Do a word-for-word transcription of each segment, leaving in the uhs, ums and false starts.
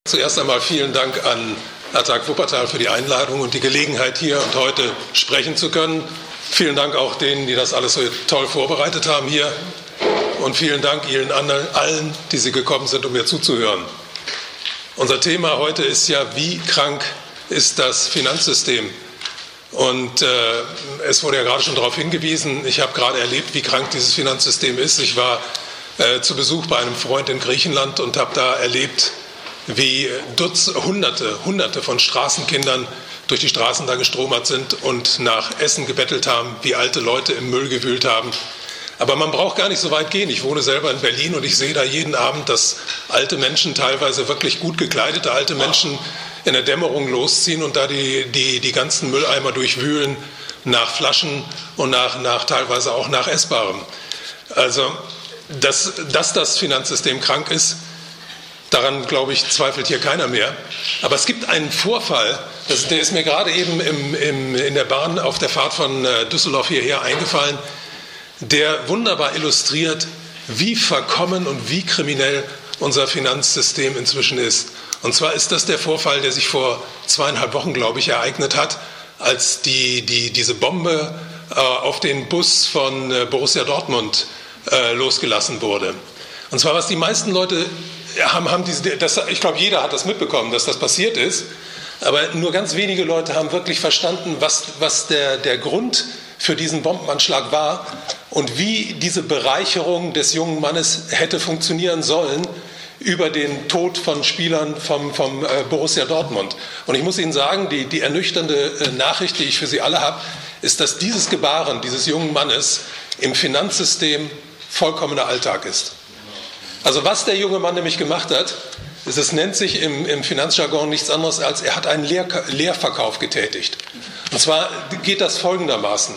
Zuerst einmal vielen Dank an Attac Wuppertal für die Einladung und die Gelegenheit, hier und heute sprechen zu können. Vielen Dank auch denen, die das alles so toll vorbereitet haben hier. Und vielen Dank Ihnen allen, die Sie gekommen sind, um mir zuzuhören. Unser Thema heute ist ja, wie krank ist das Finanzsystem? Und äh, es wurde ja gerade schon darauf hingewiesen, ich habe gerade erlebt, wie krank dieses Finanzsystem ist. Ich war äh, zu Besuch bei einem Freund in Griechenland und habe da erlebt, wie Dutz, Hunderte, Hunderte von Straßenkindern durch die Straßen da gestromert sind und nach Essen gebettelt haben, wie alte Leute im Müll gewühlt haben. Aber man braucht gar nicht so weit gehen. Ich wohne selber in Berlin und ich sehe da jeden Abend, dass alte Menschen, teilweise wirklich gut gekleidete alte Menschen, in der Dämmerung losziehen und da die, die, die ganzen Mülleimer durchwühlen nach Flaschen und nach, nach, teilweise auch nach Essbarem. Also, dass, dass das Finanzsystem krank ist, daran, glaube ich, zweifelt hier keiner mehr. Aber es gibt einen Vorfall, das, der ist mir gerade eben im, im, in der Bahn auf der Fahrt von Düsseldorf hierher eingefallen, der wunderbar illustriert, wie verkommen und wie kriminell unser Finanzsystem inzwischen ist. Und zwar ist das der Vorfall, der sich vor zweieinhalb Wochen, glaube ich, ereignet hat, als die, die, diese Bombe äh, auf den Bus von äh, Borussia Dortmund äh, losgelassen wurde. Und zwar, was die meisten Leute haben, haben diese, das, ich glaube, jeder hat das mitbekommen, dass das passiert ist, aber nur ganz wenige Leute haben wirklich verstanden, was, was der, der Grund für diesen Bombenanschlag war und wie diese Bereicherung des jungen Mannes hätte funktionieren sollen über den Tod von Spielern vom, vom äh, Borussia Dortmund. Und ich muss Ihnen sagen, die, die ernüchternde äh, Nachricht, die ich für Sie alle habe, ist, dass dieses Gebaren dieses jungen Mannes im Finanzsystem vollkommener Alltag ist. Also was der junge Mann nämlich gemacht hat, ist, es nennt sich im, im Finanzjargon nichts anderes als, er hat einen Leer, Leerverkauf getätigt. Und zwar geht das folgendermaßen.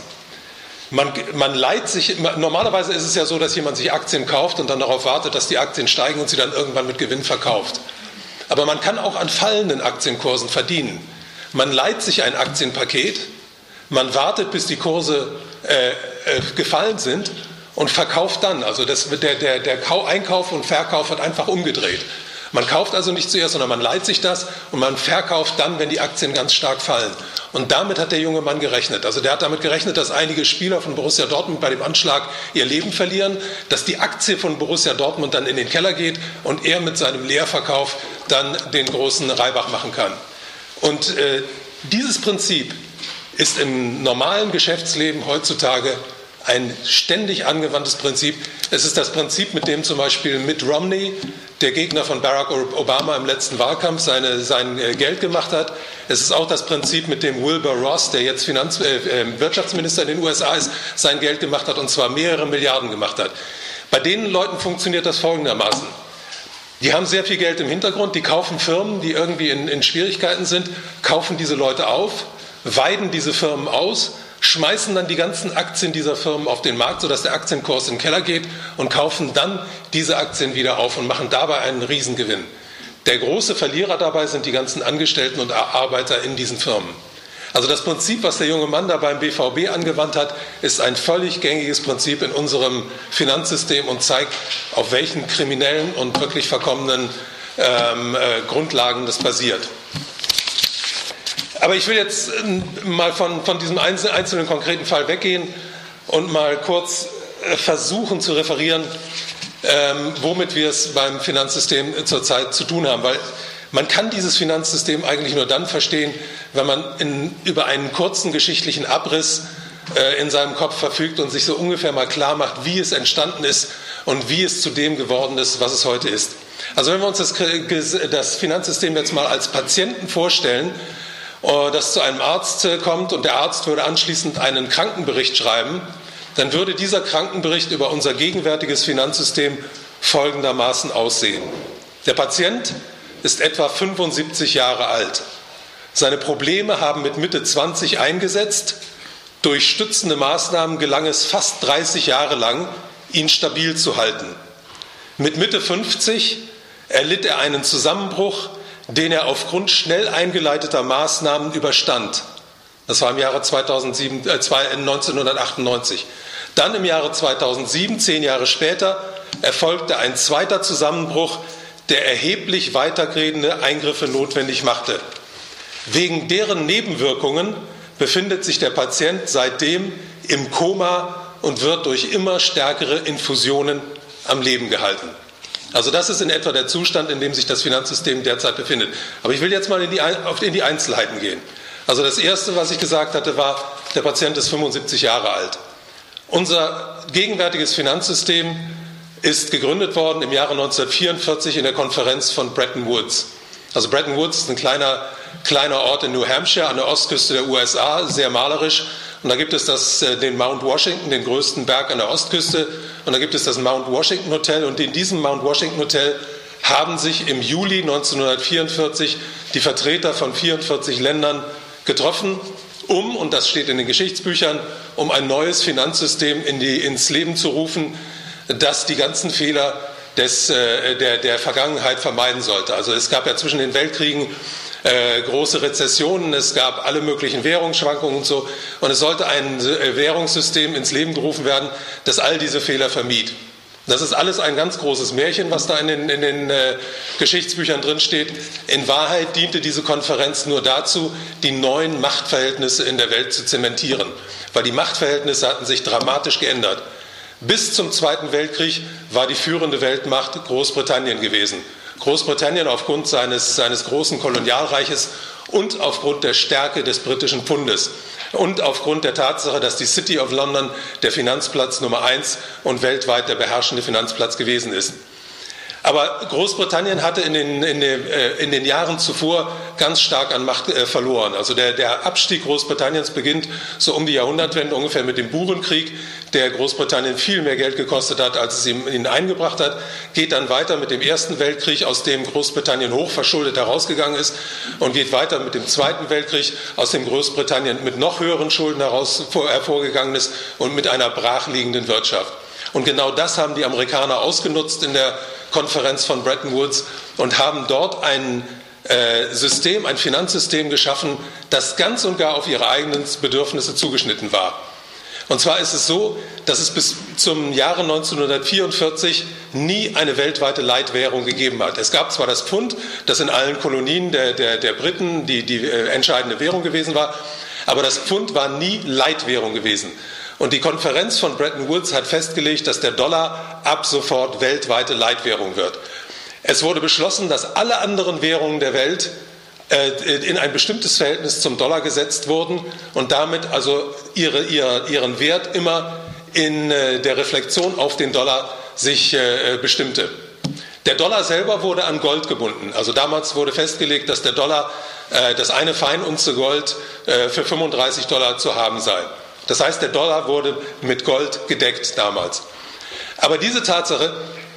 Man, man leiht sich, normalerweise ist es ja so, dass jemand sich Aktien kauft und dann darauf wartet, dass die Aktien steigen und sie dann irgendwann mit Gewinn verkauft. Aber man kann auch an fallenden Aktienkursen verdienen. Man leiht sich ein Aktienpaket, man wartet, bis die Kurse äh, äh, gefallen sind und verkauft dann. Also das, der, der, der Einkauf und Verkauf wird einfach umgedreht. Man kauft also nicht zuerst, sondern man leiht sich das und man verkauft dann, wenn die Aktien ganz stark fallen. Und damit hat der junge Mann gerechnet. Also der hat damit gerechnet, dass einige Spieler von Borussia Dortmund bei dem Anschlag ihr Leben verlieren, dass die Aktie von Borussia Dortmund dann in den Keller geht und er mit seinem Leerverkauf dann den großen Reibach machen kann. Und äh, dieses Prinzip ist im normalen Geschäftsleben heutzutage ein ständig angewandtes Prinzip. Es ist das Prinzip, mit dem zum Beispiel Mitt Romney, der Gegner von Barack Obama im letzten Wahlkampf, seine, sein Geld gemacht hat. Es ist auch das Prinzip, mit dem Wilbur Ross, der jetzt Finanz, äh, Wirtschaftsminister in den U S A ist, sein Geld gemacht hat und zwar mehrere Milliarden gemacht hat. Bei den Leuten funktioniert das folgendermaßen. Die haben sehr viel Geld im Hintergrund, die kaufen Firmen, die irgendwie in, in Schwierigkeiten sind, kaufen diese Leute auf, weiden diese Firmen aus, schmeißen dann die ganzen Aktien dieser Firmen auf den Markt, sodass der Aktienkurs in den Keller geht und kaufen dann diese Aktien wieder auf und machen dabei einen Riesengewinn. Der große Verlierer dabei sind die ganzen Angestellten und Arbeiter in diesen Firmen. Also das Prinzip, was der junge Mann da beim B V B angewandt hat, ist ein völlig gängiges Prinzip in unserem Finanzsystem und zeigt, auf welchen kriminellen und wirklich verkommenen ähm, äh, Grundlagen das basiert. Aber ich will jetzt mal von, von diesem einzelnen, einzelnen konkreten Fall weggehen und mal kurz versuchen zu referieren, ähm, womit wir es beim Finanzsystem zurzeit zu tun haben. Weil man kann dieses Finanzsystem eigentlich nur dann verstehen, wenn man in, über einen kurzen geschichtlichen Abriss äh, in seinem Kopf verfügt und sich so ungefähr mal klar macht, wie es entstanden ist und wie es zu dem geworden ist, was es heute ist. Also wenn wir uns das, das Finanzsystem jetzt mal als Patienten vorstellen, das zu einem Arzt kommt und der Arzt würde anschließend einen Krankenbericht schreiben, dann würde dieser Krankenbericht über unser gegenwärtiges Finanzsystem folgendermaßen aussehen. Der Patient ist etwa fünfundsiebzig Jahre alt. Seine Probleme haben mit Mitte zwanzig eingesetzt. Durch stützende Maßnahmen gelang es fast dreißig Jahre lang, ihn stabil zu halten. Mit Mitte fünfzig erlitt er einen Zusammenbruch, den er aufgrund schnell eingeleiteter Maßnahmen überstand. Das war im Jahre zweitausendsieben, äh, neunzehnhundertachtundneunzig. Dann im Jahre zweitausendsieben, zehn Jahre später, erfolgte ein zweiter Zusammenbruch, der erheblich weitergehende Eingriffe notwendig machte. Wegen deren Nebenwirkungen befindet sich der Patient seitdem im Koma und wird durch immer stärkere Infusionen am Leben gehalten. Also das ist in etwa der Zustand, in dem sich das Finanzsystem derzeit befindet. Aber ich will jetzt mal in die, in die Einzelheiten gehen. Also das Erste, was ich gesagt hatte, war, der Patient ist fünfundsiebzig Jahre alt. Unser gegenwärtiges Finanzsystem ist gegründet worden im Jahre neunzehnhundertvierundvierzig in der Konferenz von Bretton Woods. Also Bretton Woods ist ein kleiner, kleiner Ort in New Hampshire an der Ostküste der U S A, sehr malerisch. Und da gibt es das, den Mount Washington, den größten Berg an der Ostküste. Und da gibt es das Mount Washington Hotel. Und in diesem Mount Washington Hotel haben sich im Juli neunzehnhundertvierundvierzig die Vertreter von vierundvierzig Ländern getroffen, um, und das steht in den Geschichtsbüchern, um ein neues Finanzsystem in die, ins Leben zu rufen, das die ganzen Fehler des, äh, der, der Vergangenheit vermeiden sollte. Also es gab ja zwischen den Weltkriegen äh, große Rezessionen, es gab alle möglichen Währungsschwankungen und so, und es sollte ein äh, Währungssystem ins Leben gerufen werden, das all diese Fehler vermied. Das ist alles ein ganz großes Märchen, was da in den, in den äh, Geschichtsbüchern drin steht. In Wahrheit diente diese Konferenz nur dazu, die neuen Machtverhältnisse in der Welt zu zementieren, weil die Machtverhältnisse hatten sich dramatisch geändert. Bis zum Zweiten Weltkrieg war die führende Weltmacht Großbritannien gewesen. Großbritannien aufgrund seines, seines großen Kolonialreiches und aufgrund der Stärke des britischen Pfundes und aufgrund der Tatsache, dass die City of London der Finanzplatz Nummer eins und weltweit der beherrschende Finanzplatz gewesen ist. Aber Großbritannien hatte in den, in den, äh, in den Jahren zuvor ganz stark an Macht äh, verloren. Also der, der Abstieg Großbritanniens beginnt so um die Jahrhundertwende ungefähr mit dem Burenkrieg, der Großbritannien viel mehr Geld gekostet hat, als es ihm, ihnen eingebracht hat, geht dann weiter mit dem Ersten Weltkrieg, aus dem Großbritannien hochverschuldet herausgegangen ist, und geht weiter mit dem Zweiten Weltkrieg, aus dem Großbritannien mit noch höheren Schulden heraus, vor, hervorgegangen ist und mit einer brachliegenden Wirtschaft. Und genau das haben die Amerikaner ausgenutzt in der Konferenz von Bretton Woods und haben dort ein äh, System, ein Finanzsystem geschaffen, das ganz und gar auf ihre eigenen Bedürfnisse zugeschnitten war. Und zwar ist es so, dass es bis zum Jahre neunzehnhundertvierundvierzig nie eine weltweite Leitwährung gegeben hat. Es gab zwar das Pfund, das in allen Kolonien der, der, der Briten die, die äh, entscheidende Währung gewesen war, aber das Pfund war nie Leitwährung gewesen. Und die Konferenz von Bretton Woods hat festgelegt, dass der Dollar ab sofort weltweite Leitwährung wird. Es wurde beschlossen, dass alle anderen Währungen der Welt äh, in ein bestimmtes Verhältnis zum Dollar gesetzt wurden und damit also ihre, ihre, ihren Wert immer in äh, der Reflexion auf den Dollar sich äh, bestimmte. Der Dollar selber wurde an Gold gebunden. Also damals wurde festgelegt, dass der Dollar, äh, das eine Feinunze Gold äh, für fünfunddreißig Dollar zu haben sei. Das heißt, der Dollar wurde mit Gold gedeckt damals. Aber diese Tatsache,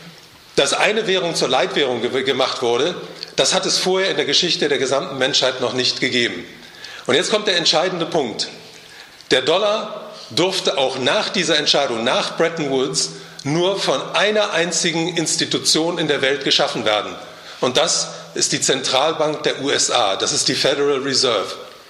dass eine Währung zur Leitwährung ge- gemacht wurde, das hat es vorher in der Geschichte der gesamten Menschheit noch nicht gegeben. Und jetzt kommt der entscheidende Punkt. Der Dollar durfte auch nach dieser Entscheidung, nach Bretton Woods, nur von einer einzigen Institution in der Welt geschaffen werden. Und das ist die Zentralbank der U S A, das ist die Federal Reserve.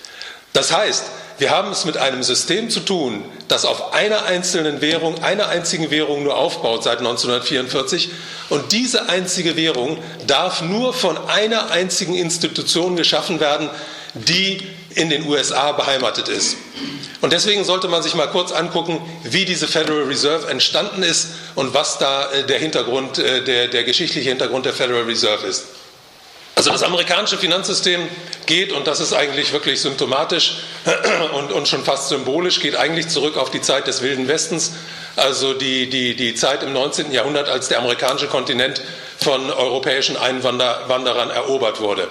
Das heißt, wir haben es mit einem System zu tun, das auf einer einzelnen Währung, einer einzigen Währung nur aufbaut seit neunzehnhundertvierundvierzig. Und diese einzige Währung darf nur von einer einzigen Institution geschaffen werden, die in den U S A beheimatet ist. Und deswegen sollte man sich mal kurz angucken, wie diese Federal Reserve entstanden ist und was da der Hintergrund, der, der geschichtliche Hintergrund der Federal Reserve ist. Also das amerikanische Finanzsystem geht, und das ist eigentlich wirklich symptomatisch und, und schon fast symbolisch, geht eigentlich zurück auf die Zeit des Wilden Westens, also die, die, die Zeit im neunzehnten Jahrhundert, als der amerikanische Kontinent von europäischen Einwanderern erobert wurde.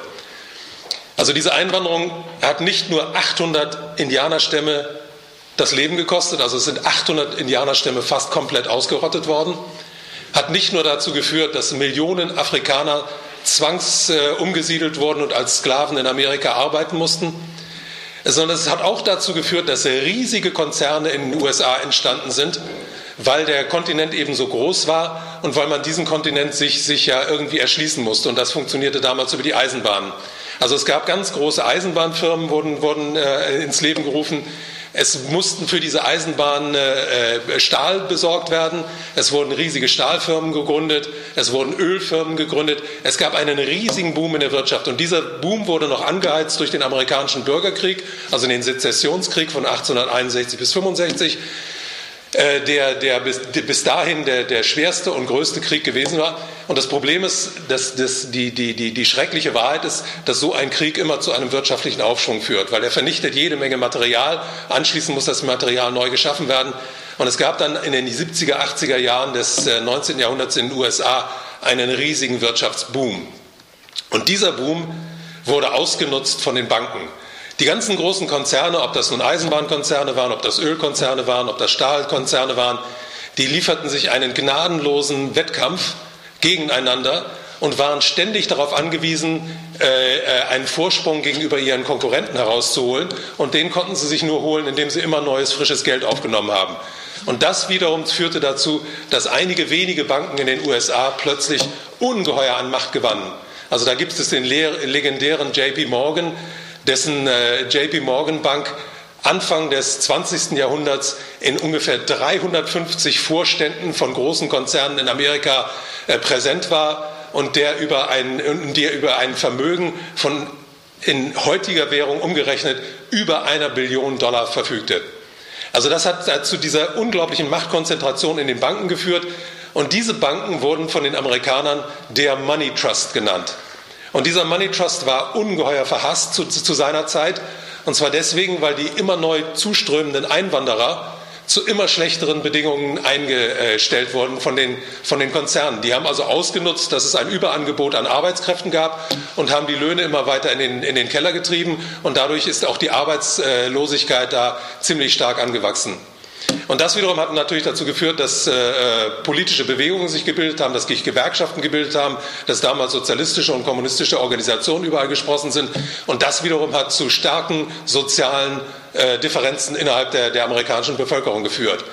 Also diese Einwanderung hat nicht nur achthundert Indianerstämme das Leben gekostet, also es sind achthundert Indianerstämme fast komplett ausgerottet worden, hat nicht nur dazu geführt, dass Millionen Afrikaner zwangs äh, umgesiedelt wurden und als Sklaven in Amerika arbeiten mussten, sondern es hat auch dazu geführt, dass riesige Konzerne in den U S A entstanden sind, weil der Kontinent eben so groß war und weil man diesen Kontinent sich, sich ja irgendwie erschließen musste, und das funktionierte damals über die Eisenbahnen. Also es gab ganz große Eisenbahnfirmen, wurden, wurden äh, ins Leben gerufen, Es mussten für diese Eisenbahn äh, Stahl besorgt werden. Es wurden riesige Stahlfirmen gegründet. Es wurden Ölfirmen gegründet. Es gab einen riesigen Boom in der Wirtschaft. Und dieser Boom wurde noch angeheizt durch den amerikanischen Bürgerkrieg, also den Sezessionskrieg von achtzehnhunderteinundsechzig bis fünfundsechzig. Der, der bis, bis dahin der, der schwerste und größte Krieg gewesen war. Und das Problem ist, dass, dass die, die, die, die schreckliche Wahrheit ist, dass so ein Krieg immer zu einem wirtschaftlichen Aufschwung führt, weil er vernichtet jede Menge Material, anschließend muss das Material neu geschaffen werden. Und es gab dann in den siebziger, achtziger Jahren des neunzehnten Jahrhunderts in den U S A einen riesigen Wirtschaftsboom. Und dieser Boom wurde ausgenutzt von den Banken. Die ganzen großen Konzerne, ob das nun Eisenbahnkonzerne waren, ob das Ölkonzerne waren, ob das Stahlkonzerne waren, die lieferten sich einen gnadenlosen Wettkampf gegeneinander und waren ständig darauf angewiesen, einen Vorsprung gegenüber ihren Konkurrenten herauszuholen. Und den konnten sie sich nur holen, indem sie immer neues, frisches Geld aufgenommen haben. Und das wiederum führte dazu, dass einige wenige Banken in den U S A plötzlich ungeheuer an Macht gewannen. Also da gibt es den legendären J P Morgan, dessen äh, J P Morgan Bank Anfang des zwanzigsten Jahrhunderts in ungefähr dreihundertfünfzig Vorständen von großen Konzernen in Amerika äh, präsent war und der über ein, der über ein Vermögen von in heutiger Währung umgerechnet über einer Billion Dollar verfügte. Also das hat zu dieser unglaublichen Machtkonzentration in den Banken geführt und diese Banken wurden von den Amerikanern der Money Trust genannt. Und dieser Money Trust war ungeheuer verhasst zu, zu seiner Zeit. Und zwar deswegen, weil die immer neu zuströmenden Einwanderer zu immer schlechteren Bedingungen eingestellt wurden von den, von den Konzernen. Die haben also ausgenutzt, dass es ein Überangebot an Arbeitskräften gab und haben die Löhne immer weiter in den, in den Keller getrieben. Und dadurch ist auch die Arbeitslosigkeit da ziemlich stark angewachsen. Und das wiederum hat natürlich dazu geführt, dass äh, politische Bewegungen sich gebildet haben, dass sich Gewerkschaften gebildet haben, dass damals sozialistische und kommunistische Organisationen überall gesprossen sind. Und das wiederum hat zu starken sozialen äh, Differenzen innerhalb der, der amerikanischen Bevölkerung geführt.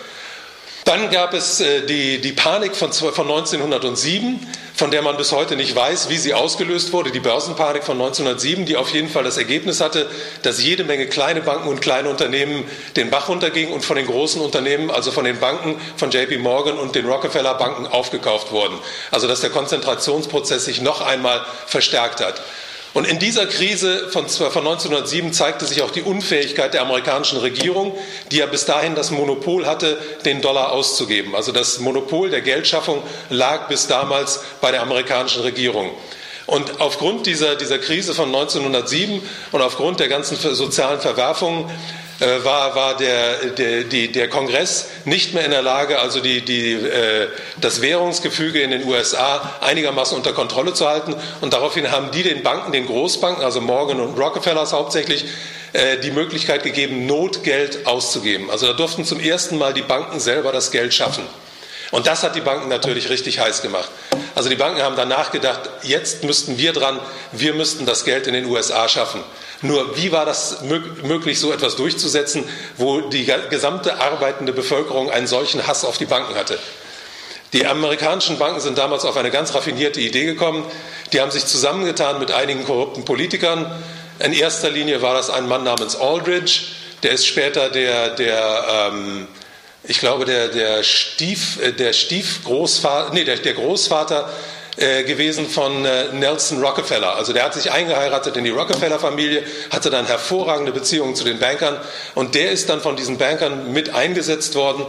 Dann gab es äh, die, die Panik von, von neunzehnhundertsieben, von der man bis heute nicht weiß, wie sie ausgelöst wurde, die Börsenpanik von neunzehnhundertsieben, die auf jeden Fall das Ergebnis hatte, dass jede Menge kleine Banken und kleine Unternehmen den Bach runtergingen und von den großen Unternehmen, also von den Banken, von J P Morgan und den Rockefeller Banken aufgekauft wurden. Also dass der Konzentrationsprozess sich noch einmal verstärkt hat. Und in dieser Krise von, von neunzehnhundertsieben zeigte sich auch die Unfähigkeit der amerikanischen Regierung, die ja bis dahin das Monopol hatte, den Dollar auszugeben. Also das Monopol der Geldschaffung lag bis damals bei der amerikanischen Regierung. Und aufgrund dieser, dieser Krise von neunzehnhundertsieben und aufgrund der ganzen sozialen Verwerfungen äh, war, war der, der, die, der Kongress nicht mehr in der Lage, also die, die, äh, das Währungsgefüge in den U S A einigermaßen unter Kontrolle zu halten. Und daraufhin haben die den Banken, den Großbanken, also Morgan und Rockefellers hauptsächlich, äh, die Möglichkeit gegeben, Notgeld auszugeben. Also da durften zum ersten Mal die Banken selber das Geld schaffen. Und das hat die Banken natürlich richtig heiß gemacht. Also die Banken haben danach gedacht, jetzt müssten wir dran, wir müssten das Geld in den U S A schaffen. Nur wie war das möglich, so etwas durchzusetzen, wo die gesamte arbeitende Bevölkerung einen solchen Hass auf die Banken hatte? Die amerikanischen Banken sind damals auf eine ganz raffinierte Idee gekommen. Die haben sich zusammengetan mit einigen korrupten Politikern. In erster Linie war das ein Mann namens Aldrich, der ist später der, der ähm, ich glaube, der, der, Stief, der Stiefgroßvater, nee, der, der Großvater äh, gewesen von äh, Nelson Rockefeller. Also der hat sich eingeheiratet in die Rockefeller-Familie, hatte dann hervorragende Beziehungen zu den Bankern und der ist dann von diesen Bankern mit eingesetzt worden,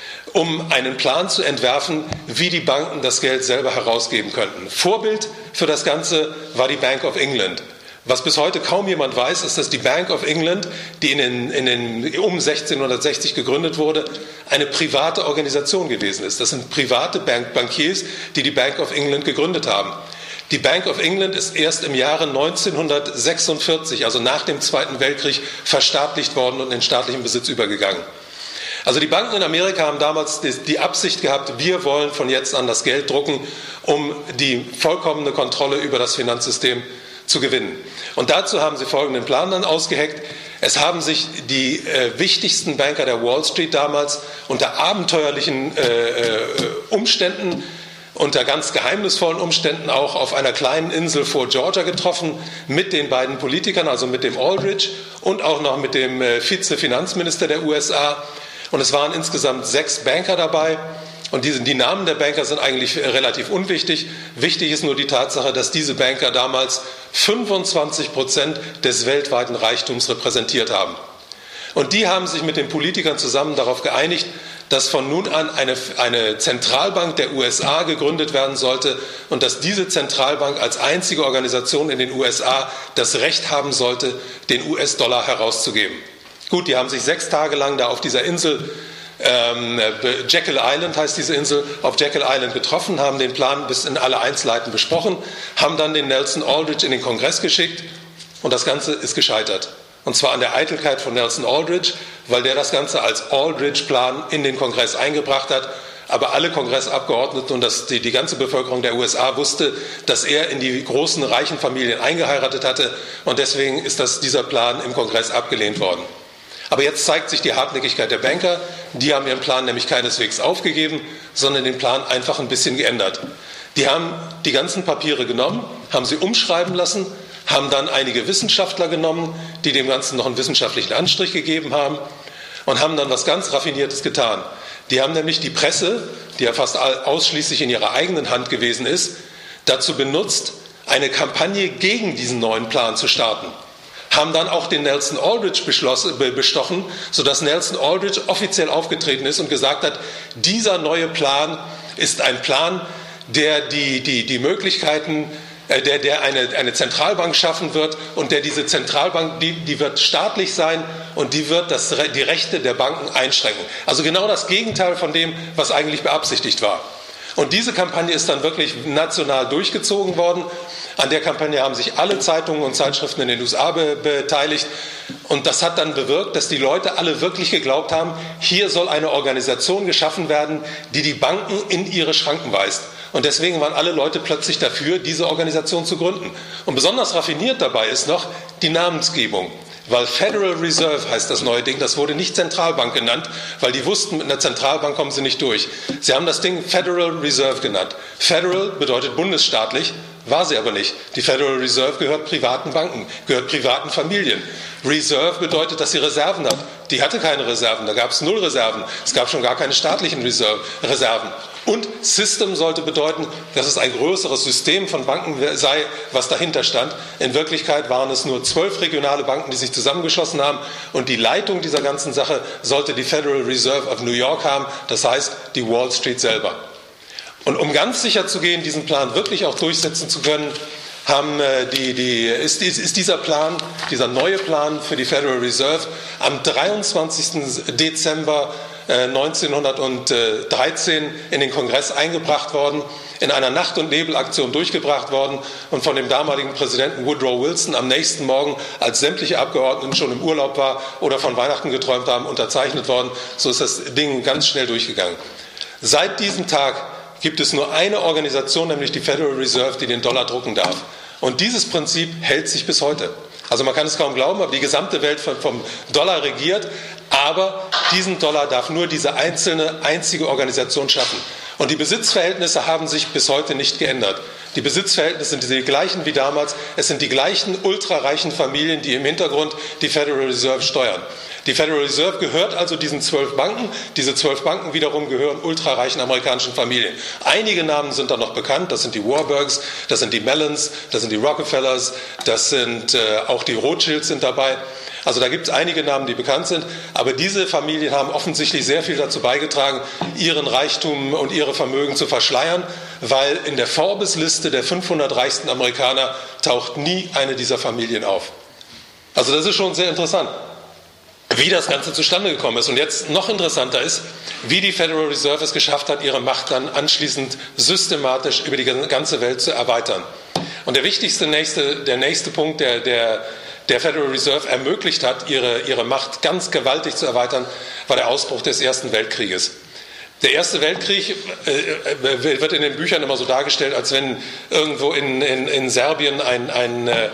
um einen Plan zu entwerfen, wie die Banken das Geld selber herausgeben könnten. Vorbild für das Ganze war die Bank of England. Was bis heute kaum jemand weiß, ist, dass die Bank of England, die in den, in den, um sechzehnhundertsechzig gegründet wurde, eine private Organisation gewesen ist. Das sind private Bank Bankiers, die die Bank of England gegründet haben. Die Bank of England ist erst im Jahre neunzehnhundertsechsundvierzig, also nach dem Zweiten Weltkrieg, verstaatlicht worden und in staatlichen Besitz übergegangen. Also die Banken in Amerika haben damals die Absicht gehabt, wir wollen von jetzt an das Geld drucken, um die vollkommene Kontrolle über das Finanzsystem zu gewinnen. Und dazu haben sie folgenden Plan dann ausgeheckt. Es haben sich die äh, wichtigsten Banker der Wall Street damals unter abenteuerlichen äh, äh, Umständen unter ganz geheimnisvollen Umständen auch auf einer kleinen Insel vor Georgia getroffen mit den beiden Politikern, also mit dem Aldrich und auch noch mit dem Vize-Finanzminister der U S A. Und es waren insgesamt sechs Banker dabei. Und die, die Namen der Banker sind eigentlich relativ unwichtig. Wichtig ist nur die Tatsache, dass diese Banker damals fünfundzwanzig Prozent des weltweiten Reichtums repräsentiert haben. Und die haben sich mit den Politikern zusammen darauf geeinigt, dass von nun an eine, eine Zentralbank der U S A gegründet werden sollte und dass diese Zentralbank als einzige Organisation in den U S A das Recht haben sollte, den U S-Dollar herauszugeben. Gut, die haben sich sechs Tage lang da auf dieser Insel, ähm, Jekyll Island heißt diese Insel, auf Jekyll Island getroffen, haben den Plan bis in alle Einzelheiten besprochen, haben dann den Nelson Aldrich in den Kongress geschickt und das Ganze ist gescheitert. Und zwar an der Eitelkeit von Nelson Aldrich, weil der das Ganze als Aldrich-Plan in den Kongress eingebracht hat. Aber alle Kongressabgeordneten und das, die, die ganze Bevölkerung der U S A wusste, dass er in die großen reichen Familien eingeheiratet hatte. Und deswegen ist das, dieser Plan im Kongress abgelehnt worden. Aber jetzt zeigt sich die Hartnäckigkeit der Banker. Die haben ihren Plan nämlich keineswegs aufgegeben, sondern den Plan einfach ein bisschen geändert. Die haben die ganzen Papiere genommen, haben sie umschreiben lassen, haben dann einige Wissenschaftler genommen, die dem Ganzen noch einen wissenschaftlichen Anstrich gegeben haben und haben dann was ganz Raffiniertes getan. Die haben nämlich die Presse, die ja fast ausschließlich in ihrer eigenen Hand gewesen ist, dazu benutzt, eine Kampagne gegen diesen neuen Plan zu starten. Haben dann auch den Nelson Aldrich bestochen, sodass Nelson Aldrich offiziell aufgetreten ist und gesagt hat, dieser neue Plan ist ein Plan, der die, die, die Möglichkeiten Der, der eine, eine Zentralbank schaffen wird und der diese Zentralbank, die, die wird staatlich sein und die wird das, die Rechte der Banken einschränken. Also genau das Gegenteil von dem, was eigentlich beabsichtigt war. Und diese Kampagne ist dann wirklich national durchgezogen worden. An der Kampagne haben sich alle Zeitungen und Zeitschriften in den U S A be beteiligt. Und das hat dann bewirkt, dass die Leute alle wirklich geglaubt haben, hier soll eine Organisation geschaffen werden, die die Banken in ihre Schranken weist. Und deswegen waren alle Leute plötzlich dafür, diese Organisation zu gründen. Und besonders raffiniert dabei ist noch die Namensgebung. Weil Federal Reserve heißt das neue Ding, das wurde nicht Zentralbank genannt, weil die wussten, mit einer Zentralbank kommen sie nicht durch. Sie haben das Ding Federal Reserve genannt. Federal bedeutet bundesstaatlich, war sie aber nicht. Die Federal Reserve gehört privaten Banken, gehört privaten Familien. Reserve bedeutet, dass sie Reserven hat. Die hatte keine Reserven, da gab es null Reserven. Es gab schon gar keine staatlichen Reserve, Reserven. Und System sollte bedeuten, dass es ein größeres System von Banken sei, was dahinter stand. In Wirklichkeit waren es nur zwölf regionale Banken, die sich zusammengeschlossen haben. Und die Leitung dieser ganzen Sache sollte die Federal Reserve of New York haben, das heißt die Wall Street selber. Und um ganz sicher zu gehen, diesen Plan wirklich auch durchsetzen zu können, haben die, die, ist, ist dieser Plan, dieser neue Plan für die Federal Reserve am dreiundzwanzigsten Dezember neunzehnhundertdreizehn in den Kongress eingebracht worden, in einer Nacht- und Nebelaktion durchgebracht worden und von dem damaligen Präsidenten Woodrow Wilson am nächsten Morgen, als sämtliche Abgeordneten schon im Urlaub war oder von Weihnachten geträumt haben, unterzeichnet worden. So ist das Ding ganz schnell durchgegangen. Seit diesem Tag gibt es nur eine Organisation, nämlich die Federal Reserve, die den Dollar drucken darf. Und dieses Prinzip hält sich bis heute. Also man kann es kaum glauben, aber die gesamte Welt vom Dollar regiert. Aber diesen Dollar darf nur diese einzelne, einzige Organisation schaffen. Und die Besitzverhältnisse haben sich bis heute nicht geändert. Die Besitzverhältnisse sind die gleichen wie damals. Es sind die gleichen ultrareichen Familien, die im Hintergrund die Federal Reserve steuern. Die Federal Reserve gehört also diesen zwölf Banken. Diese zwölf Banken wiederum gehören ultrareichen amerikanischen Familien. Einige Namen sind da noch bekannt. Das sind die Warburgs, das sind die Mellons, das sind die Rockefellers, das sind äh, auch die Rothschilds sind dabei. Also da gibt es einige Namen, die bekannt sind, aber diese Familien haben offensichtlich sehr viel dazu beigetragen, ihren Reichtum und ihre Vermögen zu verschleiern, weil in der Forbes-Liste der fünfhundert reichsten Amerikaner taucht nie eine dieser Familien auf. Also das ist schon sehr interessant, wie das Ganze zustande gekommen ist. Und jetzt noch interessanter ist, wie die Federal Reserve es geschafft hat, ihre Macht dann anschließend systematisch über die ganze Welt zu erweitern. Und der wichtigste nächste, der nächste Punkt, der, der der Federal Reserve ermöglicht hat, ihre, ihre Macht ganz gewaltig zu erweitern, war der Ausbruch des Ersten Weltkrieges. Der Erste Weltkrieg äh, wird in den Büchern immer so dargestellt, als wenn irgendwo in, in, in Serbien ein, ein,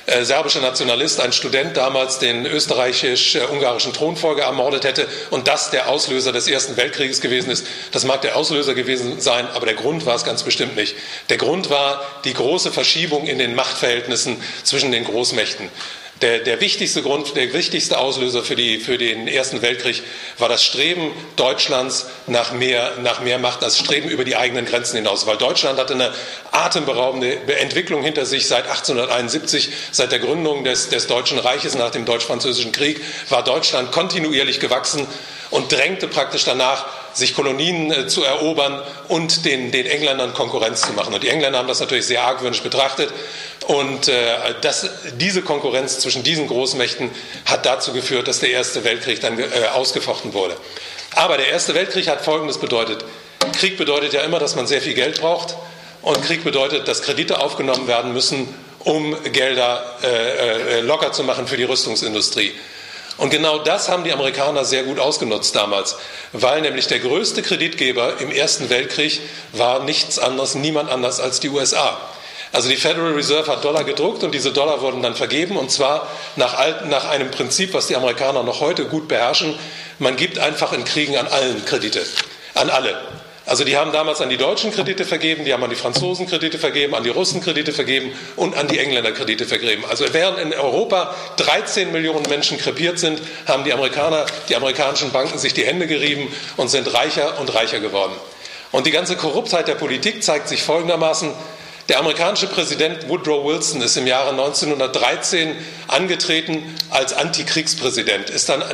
äh, serbischer Nationalist, ein Student damals den österreichisch-ungarischen Thronfolger ermordet hätte und das der Auslöser des Ersten Weltkrieges gewesen ist. Das mag der Auslöser gewesen sein, aber der Grund war es ganz bestimmt nicht. Der Grund war die große Verschiebung in den Machtverhältnissen zwischen den Großmächten. Der, der wichtigste Grund, der wichtigste Auslöser für, die, für den Ersten Weltkrieg war das Streben Deutschlands nach mehr, nach mehr Macht, das Streben über die eigenen Grenzen hinaus. Weil Deutschland hatte eine atemberaubende Entwicklung hinter sich seit achtzehnhunderteinundsiebzig, seit der Gründung des, des Deutschen Reiches nach dem Deutsch-Französischen Krieg, war Deutschland kontinuierlich gewachsen und drängte praktisch danach, sich Kolonien äh, zu erobern und den, den Engländern Konkurrenz zu machen. Und die Engländer haben das natürlich sehr argwöhnisch betrachtet. Und äh, das, diese Konkurrenz zwischen diesen Großmächten hat dazu geführt, dass der Erste Weltkrieg dann äh, ausgefochten wurde. Aber der Erste Weltkrieg hat Folgendes bedeutet. Krieg bedeutet ja immer, dass man sehr viel Geld braucht. Und Krieg bedeutet, dass Kredite aufgenommen werden müssen, um Gelder äh, äh, locker zu machen für die Rüstungsindustrie. Und genau das haben die Amerikaner sehr gut ausgenutzt damals, weil nämlich der größte Kreditgeber im Ersten Weltkrieg war nichts anderes, niemand anders als die U S A. Also die Federal Reserve hat Dollar gedruckt und diese Dollar wurden dann vergeben, und zwar nach, nach einem Prinzip, was die Amerikaner noch heute gut beherrschen. Man gibt einfach in Kriegen an allen Kredite, an alle. Also die haben damals an die Deutschen Kredite vergeben, die haben an die Franzosen Kredite vergeben, an die Russen Kredite vergeben und an die Engländer Kredite vergeben. Also während in Europa dreizehn Millionen Menschen krepiert sind, haben die Amerikaner, die amerikanischen Banken sich die Hände gerieben und sind reicher und reicher geworden. Und die ganze Korruptheit der Politik zeigt sich folgendermaßen. Der amerikanische Präsident Woodrow Wilson ist im Jahre neunzehnhundertdreizehn angetreten als Antikriegspräsident, ist dann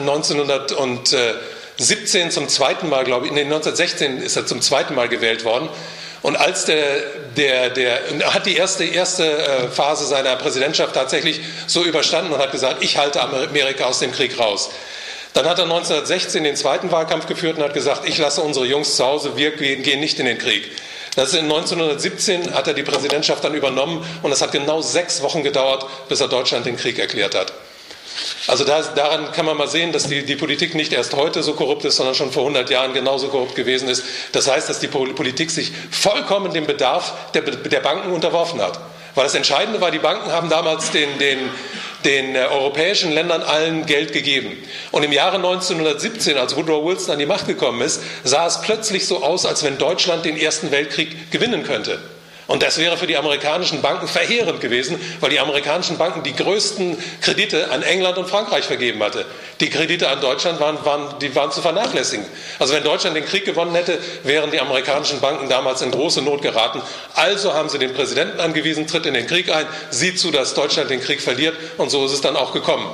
neunzehnhundertsiebzehn zum zweiten Mal, glaube ich, nee, neunzehnhundertsechzehn ist er zum zweiten Mal gewählt worden. Und als der, der, der hat die erste, erste Phase seiner Präsidentschaft tatsächlich so überstanden und hat gesagt, ich halte Amerika aus dem Krieg raus. Dann hat er neunzehnhundertsechzehn den zweiten Wahlkampf geführt und hat gesagt, ich lasse unsere Jungs zu Hause, wir gehen nicht in den Krieg. Das ist in neunzehnhundertsiebzehn hat er die Präsidentschaft dann übernommen und es hat genau sechs Wochen gedauert, bis er Deutschland den Krieg erklärt hat. Also da, daran kann man mal sehen, dass die, die Politik nicht erst heute so korrupt ist, sondern schon vor hundert Jahren genauso korrupt gewesen ist. Das heißt, dass die Politik sich vollkommen dem Bedarf der, der Banken unterworfen hat. Weil das Entscheidende war, die Banken haben damals den, den, den äh, europäischen Ländern allen Geld gegeben. Und im Jahre neunzehnhundertsiebzehn, als Woodrow Wilson an die Macht gekommen ist, sah es plötzlich so aus, als wenn Deutschland den Ersten Weltkrieg gewinnen könnte. Und das wäre für die amerikanischen Banken verheerend gewesen, weil die amerikanischen Banken die größten Kredite an England und Frankreich vergeben hatte. Die Kredite an Deutschland waren, waren, die waren zu vernachlässigen. Also wenn Deutschland den Krieg gewonnen hätte, wären die amerikanischen Banken damals in große Not geraten. Also haben sie den Präsidenten angewiesen, tritt in den Krieg ein, sieht zu, dass Deutschland den Krieg verliert, und so ist es dann auch gekommen.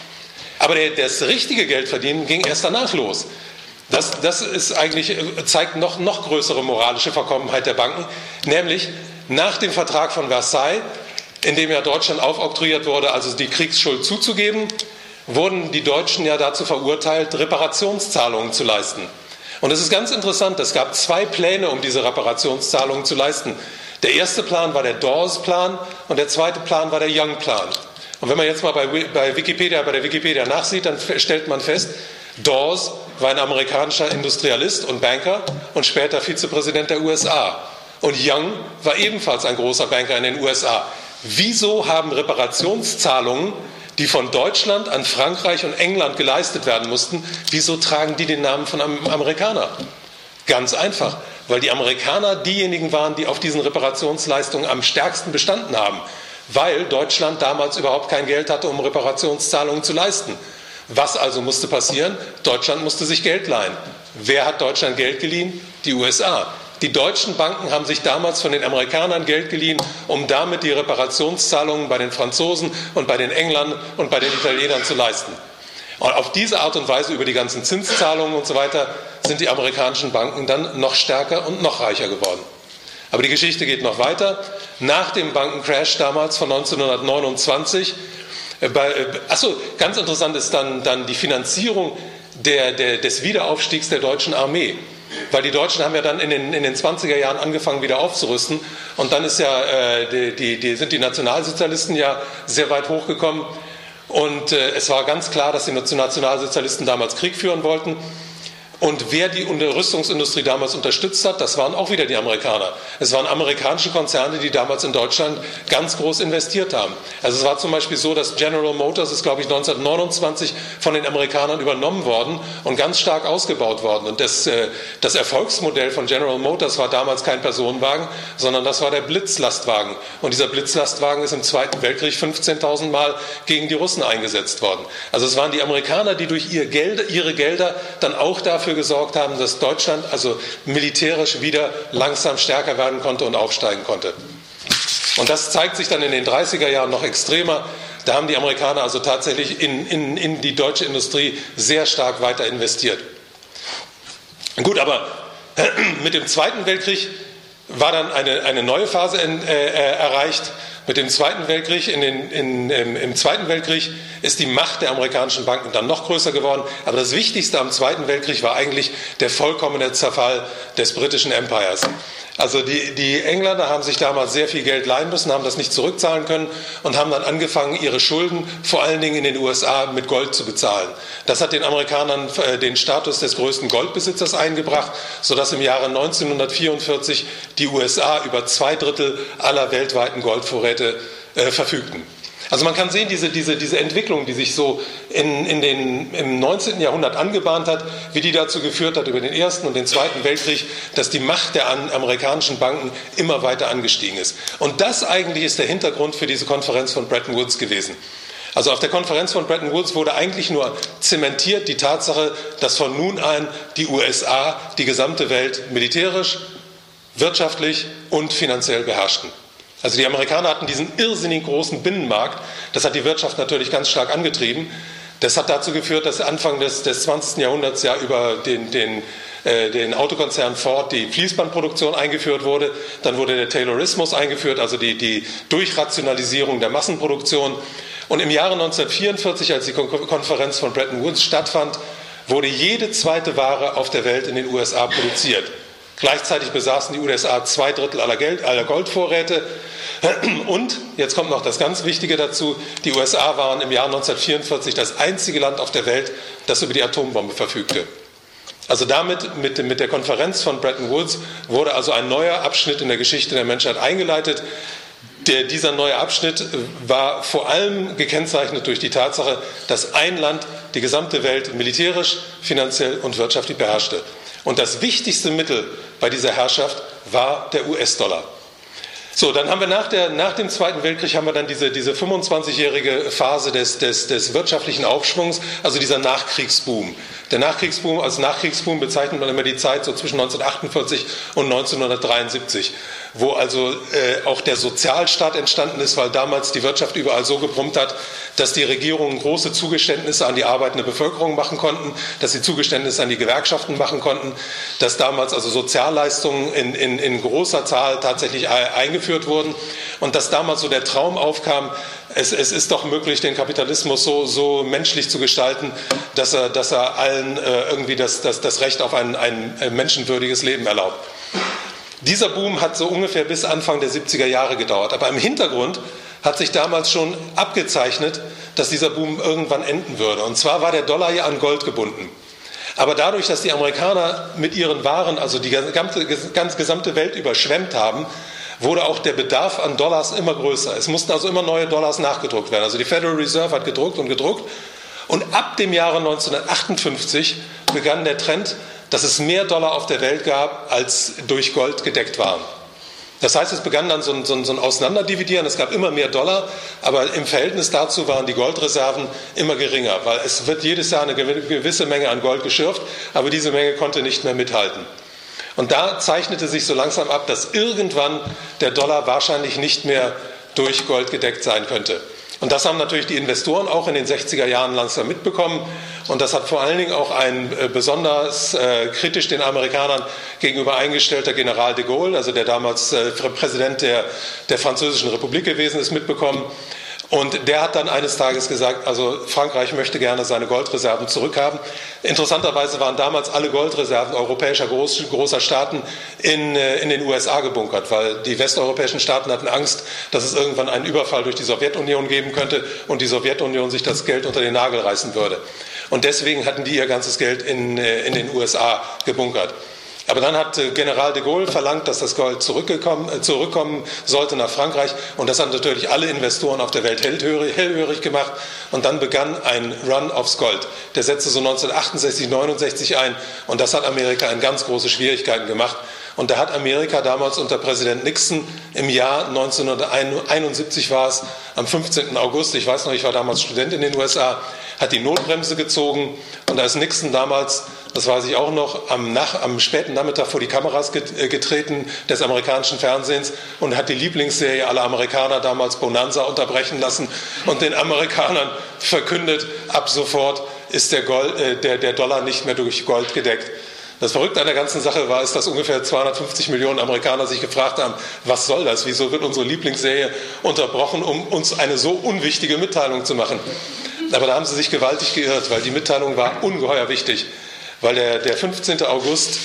Aber der, das richtige Geldverdienen ging erst danach los. Das, das ist eigentlich, zeigt noch, noch größere moralische Verkommenheit der Banken, nämlich nach dem Vertrag von Versailles, in dem ja Deutschland aufoktroyiert wurde, also die Kriegsschuld zuzugeben, wurden die Deutschen ja dazu verurteilt, Reparationszahlungen zu leisten. Und es ist ganz interessant, es gab zwei Pläne, um diese Reparationszahlungen zu leisten. Der erste Plan war der Dawes-Plan und der zweite Plan war der Young-Plan. Und wenn man jetzt mal bei, bei Wikipedia, bei der Wikipedia nachsieht, dann stellt man fest, Dawes war ein amerikanischer Industrialist und Banker und später Vizepräsident der U S A. Und Young war ebenfalls ein großer Banker in den U S A. Wieso haben Reparationszahlungen, die von Deutschland an Frankreich und England geleistet werden mussten, wieso tragen die den Namen von einem Amerikaner? Ganz einfach, weil die Amerikaner diejenigen waren, die auf diesen Reparationsleistungen am stärksten bestanden haben, weil Deutschland damals überhaupt kein Geld hatte, um Reparationszahlungen zu leisten. Was also musste passieren? Deutschland musste sich Geld leihen. Wer hat Deutschland Geld geliehen? Die U S A. Die deutschen Banken haben sich damals von den Amerikanern Geld geliehen, um damit die Reparationszahlungen bei den Franzosen und bei den Engländern und bei den Italienern zu leisten. Und auf diese Art und Weise, über die ganzen Zinszahlungen und so weiter, sind die amerikanischen Banken dann noch stärker und noch reicher geworden. Aber die Geschichte geht noch weiter. Nach dem Bankencrash damals von neunzehnhundertneunundzwanzig, achso, ganz interessant ist dann, dann die Finanzierung der, der, des Wiederaufstiegs der deutschen Armee. Weil die Deutschen haben ja dann in den, in den zwanziger Jahren angefangen, wieder aufzurüsten. Und dann ist ja, äh, die, die, die, sind die Nationalsozialisten ja sehr weit hochgekommen. Und äh, es war ganz klar, dass die Nationalsozialisten damals Krieg führen wollten. Und wer die Rüstungsindustrie damals unterstützt hat, das waren auch wieder die Amerikaner. Es waren amerikanische Konzerne, die damals in Deutschland ganz groß investiert haben. Also es war zum Beispiel so, dass General Motors ist, glaube ich, neunzehnhundertneunundzwanzig von den Amerikanern übernommen worden und ganz stark ausgebaut worden. Und das, das Erfolgsmodell von General Motors war damals kein Personenwagen, sondern das war der Blitzlastwagen. Und dieser Blitzlastwagen ist im Zweiten Weltkrieg fünfzehntausend Mal gegen die Russen eingesetzt worden. Also es waren die Amerikaner, die durch ihr Geld, ihre Gelder dann auch dafür gesorgt haben, dass Deutschland also militärisch wieder langsam stärker werden konnte und aufsteigen konnte. Und das zeigt sich dann in den dreißiger Jahren noch extremer. Da haben die Amerikaner also tatsächlich in, in, in die deutsche Industrie sehr stark weiter investiert. Gut, aber mit dem Zweiten Weltkrieg war dann eine, eine neue Phase in, äh, erreicht. Mit dem Zweiten Weltkrieg, in den, in, im, im Zweiten Weltkrieg ist die Macht der amerikanischen Banken dann noch größer geworden. Aber das Wichtigste am Zweiten Weltkrieg war eigentlich der vollkommene Zerfall des britischen Empires. Also die, die Engländer haben sich damals sehr viel Geld leihen müssen, haben das nicht zurückzahlen können und haben dann angefangen, ihre Schulden vor allen Dingen in den U S A mit Gold zu bezahlen. Das hat den Amerikanern äh, den Status des größten Goldbesitzers eingebracht, sodass im Jahre neunzehnhundertvierundvierzig die U S A über zwei Drittel aller weltweiten Goldvorräte äh, verfügten. Also man kann sehen, diese, diese, diese Entwicklung, die sich so in, in den, im neunzehnten Jahrhundert angebahnt hat, wie die dazu geführt hat über den Ersten und den Zweiten Weltkrieg, dass die Macht der amerikanischen Banken immer weiter angestiegen ist. Und das eigentlich ist der Hintergrund für diese Konferenz von Bretton Woods gewesen. Also auf der Konferenz von Bretton Woods wurde eigentlich nur zementiert die Tatsache, dass von nun an die U S A die gesamte Welt militärisch, wirtschaftlich und finanziell beherrschten. Also die Amerikaner hatten diesen irrsinnig großen Binnenmarkt, das hat die Wirtschaft natürlich ganz stark angetrieben. Das hat dazu geführt, dass Anfang des, des zwanzigsten Jahrhunderts ja über den, den, äh, den Autokonzern Ford die Fließbandproduktion eingeführt wurde. Dann wurde der Taylorismus eingeführt, also die, die Durchrationalisierung der Massenproduktion. Und im Jahre neunzehnhundertvierundvierzig, als die Konferenz von Bretton Woods stattfand, wurde jede zweite Ware auf der Welt in den U S A produziert. Gleichzeitig besaßen die U S A zwei Drittel aller, Geld, aller Goldvorräte. Und, jetzt kommt noch das ganz Wichtige dazu, die U S A waren im Jahr neunzehnhundertvierundvierzig das einzige Land auf der Welt, das über die Atombombe verfügte. Also damit, mit, mit der Konferenz von Bretton Woods, wurde also ein neuer Abschnitt in der Geschichte der Menschheit eingeleitet. Der, dieser neue Abschnitt war vor allem gekennzeichnet durch die Tatsache, dass ein Land die gesamte Welt militärisch, finanziell und wirtschaftlich beherrschte. Und das wichtigste Mittel bei dieser Herrschaft war der U S-Dollar. So, dann haben wir nach, der, nach dem Zweiten Weltkrieg haben wir dann diese, diese fünfundzwanzigjährige Phase des, des, des wirtschaftlichen Aufschwungs, also dieser Nachkriegsboom. Der Nachkriegsboom, als Nachkriegsboom bezeichnet man immer die Zeit so zwischen neunzehnhundertachtundvierzig und neunzehnhundertdreiundsiebzig, wo also äh, auch der Sozialstaat entstanden ist, weil damals die Wirtschaft überall so gebrummt hat, dass die Regierungen große Zugeständnisse an die arbeitende Bevölkerung machen konnten, dass sie Zugeständnisse an die Gewerkschaften machen konnten, dass damals also Sozialleistungen in, in, in großer Zahl tatsächlich eingeführt wurden und dass damals so der Traum aufkam, es, es ist doch möglich, den Kapitalismus so, so menschlich zu gestalten, dass er, dass er allen äh, irgendwie das, das, das Recht auf ein, ein menschenwürdiges Leben erlaubt. Dieser Boom hat so ungefähr bis Anfang der siebziger Jahre gedauert, aber im Hintergrund hat sich damals schon abgezeichnet, dass dieser Boom irgendwann enden würde. Und zwar war der Dollar ja an Gold gebunden. Aber dadurch, dass die Amerikaner mit ihren Waren, also die gesamte, ganz gesamte Welt überschwemmt haben, wurde auch der Bedarf an Dollars immer größer. Es mussten also immer neue Dollars nachgedruckt werden. Also die Federal Reserve hat gedruckt und gedruckt. Und ab dem Jahre neunzehnhundertachtundfünfzig begann der Trend, dass es mehr Dollar auf der Welt gab, als durch Gold gedeckt waren. Das heißt, es begann dann so ein, so ein, so ein Auseinanderdividieren, es gab immer mehr Dollar, aber im Verhältnis dazu waren die Goldreserven immer geringer, weil es wird jedes Jahr eine gewisse Menge an Gold geschürft, aber diese Menge konnte nicht mehr mithalten. Und da zeichnete sich so langsam ab, dass irgendwann der Dollar wahrscheinlich nicht mehr durch Gold gedeckt sein könnte. Und das haben natürlich die Investoren auch in den sechziger Jahren langsam mitbekommen. Und das hat vor allen Dingen auch ein äh, besonders äh, kritisch den Amerikanern gegenüber eingestellter General de Gaulle, also der damals äh, Präsident der, der Französischen Republik gewesen ist, mitbekommen. Und der hat dann eines Tages gesagt, also Frankreich möchte gerne seine Goldreserven zurückhaben. Interessanterweise waren damals alle Goldreserven europäischer Groß, großer Staaten in, in den U S A gebunkert, weil die westeuropäischen Staaten hatten Angst, dass es irgendwann einen Überfall durch die Sowjetunion geben könnte und die Sowjetunion sich das Geld unter den Nagel reißen würde. Und deswegen hatten die ihr ganzes Geld in, in den U S A gebunkert. Aber dann hat General de Gaulle verlangt, dass das Gold zurückgekommen, zurückkommen sollte nach Frankreich. Und das hat natürlich alle Investoren auf der Welt hellhörig, hellhörig gemacht. Und dann begann ein Run aufs Gold. Der setzte so neunzehnhundertachtundsechzig, neunundsechzig ein. Und das hat Amerika in ganz große Schwierigkeiten gemacht. Und da hat Amerika damals unter Präsident Nixon im Jahr neunzehnhunderteinundsiebzig war es, am fünfzehnten August, ich weiß noch, ich war damals Student in den U S A, hat die Notbremse gezogen. Und da ist Nixon damals, das weiß ich auch noch, am, nach, am späten Nachmittag vor die Kameras getreten des amerikanischen Fernsehens und hat die Lieblingsserie aller Amerikaner damals, Bonanza, unterbrechen lassen und den Amerikanern verkündet, ab sofort ist der, Gold, äh, der, der Dollar nicht mehr durch Gold gedeckt. Das Verrückte an der ganzen Sache war, ist, dass ungefähr zweihundertfünfzig Millionen Amerikaner sich gefragt haben, was soll das, wieso wird unsere Lieblingsserie unterbrochen, um uns eine so unwichtige Mitteilung zu machen. Aber da haben sie sich gewaltig geirrt, weil die Mitteilung war ungeheuer wichtig. Weil der, der fünfzehnte August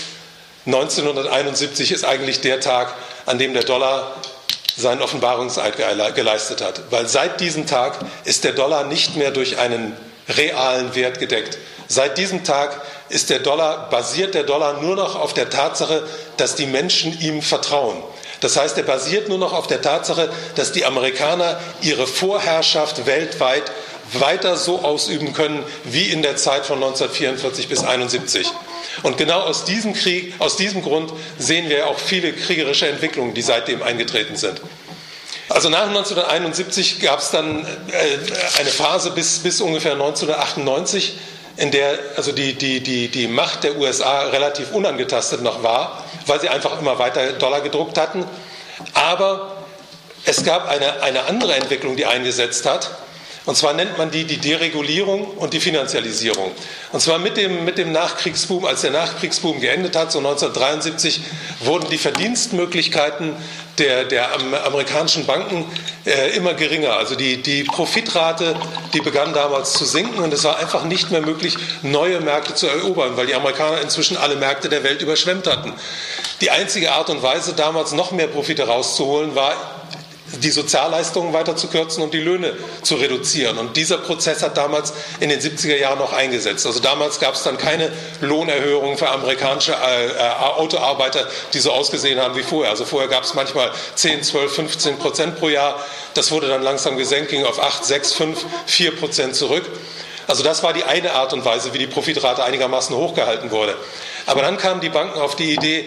neunzehnhunderteinundsiebzig ist eigentlich der Tag, an dem der Dollar seinen Offenbarungseid geleistet hat. Weil seit diesem Tag ist der Dollar nicht mehr durch einen realen Wert gedeckt. Seit diesem Tag ist der Dollar, basiert der Dollar nur noch auf der Tatsache, dass die Menschen ihm vertrauen. Das heißt, er basiert nur noch auf der Tatsache, dass die Amerikaner ihre Vorherrschaft weltweit weiter so ausüben können wie in der Zeit von neunzehnhundertvierundvierzig bis einundsiebzig. Und genau aus diesem Krieg, aus diesem Grund sehen wir auch viele kriegerische Entwicklungen, die seitdem eingetreten sind. Also nach neunzehnhunderteinundsiebzig gab es dann eine Phase bis, bis ungefähr neunzehnhundertachtundneunzig, in der also die, die, die, die Macht der U S A relativ unangetastet noch war, weil sie einfach immer weiter Dollar gedruckt hatten. Aber es gab eine, eine andere Entwicklung, die eingesetzt hat. Und zwar nennt man die die Deregulierung und die Finanzialisierung. Und zwar mit dem, mit dem Nachkriegsboom, als der Nachkriegsboom geendet hat, so neunzehnhundertdreiundsiebzig, wurden die Verdienstmöglichkeiten der, der amerikanischen Banken äh, immer geringer. Also die, die Profitrate, die begann damals zu sinken und es war einfach nicht mehr möglich, neue Märkte zu erobern, weil die Amerikaner inzwischen alle Märkte der Welt überschwemmt hatten. Die einzige Art und Weise, damals noch mehr Profite rauszuholen, war, die Sozialleistungen weiter zu kürzen und die Löhne zu reduzieren. Und dieser Prozess hat damals in den siebziger Jahren noch eingesetzt. Also damals gab es dann keine Lohnerhöhungen für amerikanische äh, Autoarbeiter, die so ausgesehen haben wie vorher. Also vorher gab es manchmal zehn, zwölf, fünfzehn Prozent pro Jahr. Das wurde dann langsam gesenkt, ging auf acht, sechs, fünf, vier Prozent zurück. Also das war die eine Art und Weise, wie die Profitrate einigermaßen hochgehalten wurde. Aber dann kamen die Banken auf die Idee,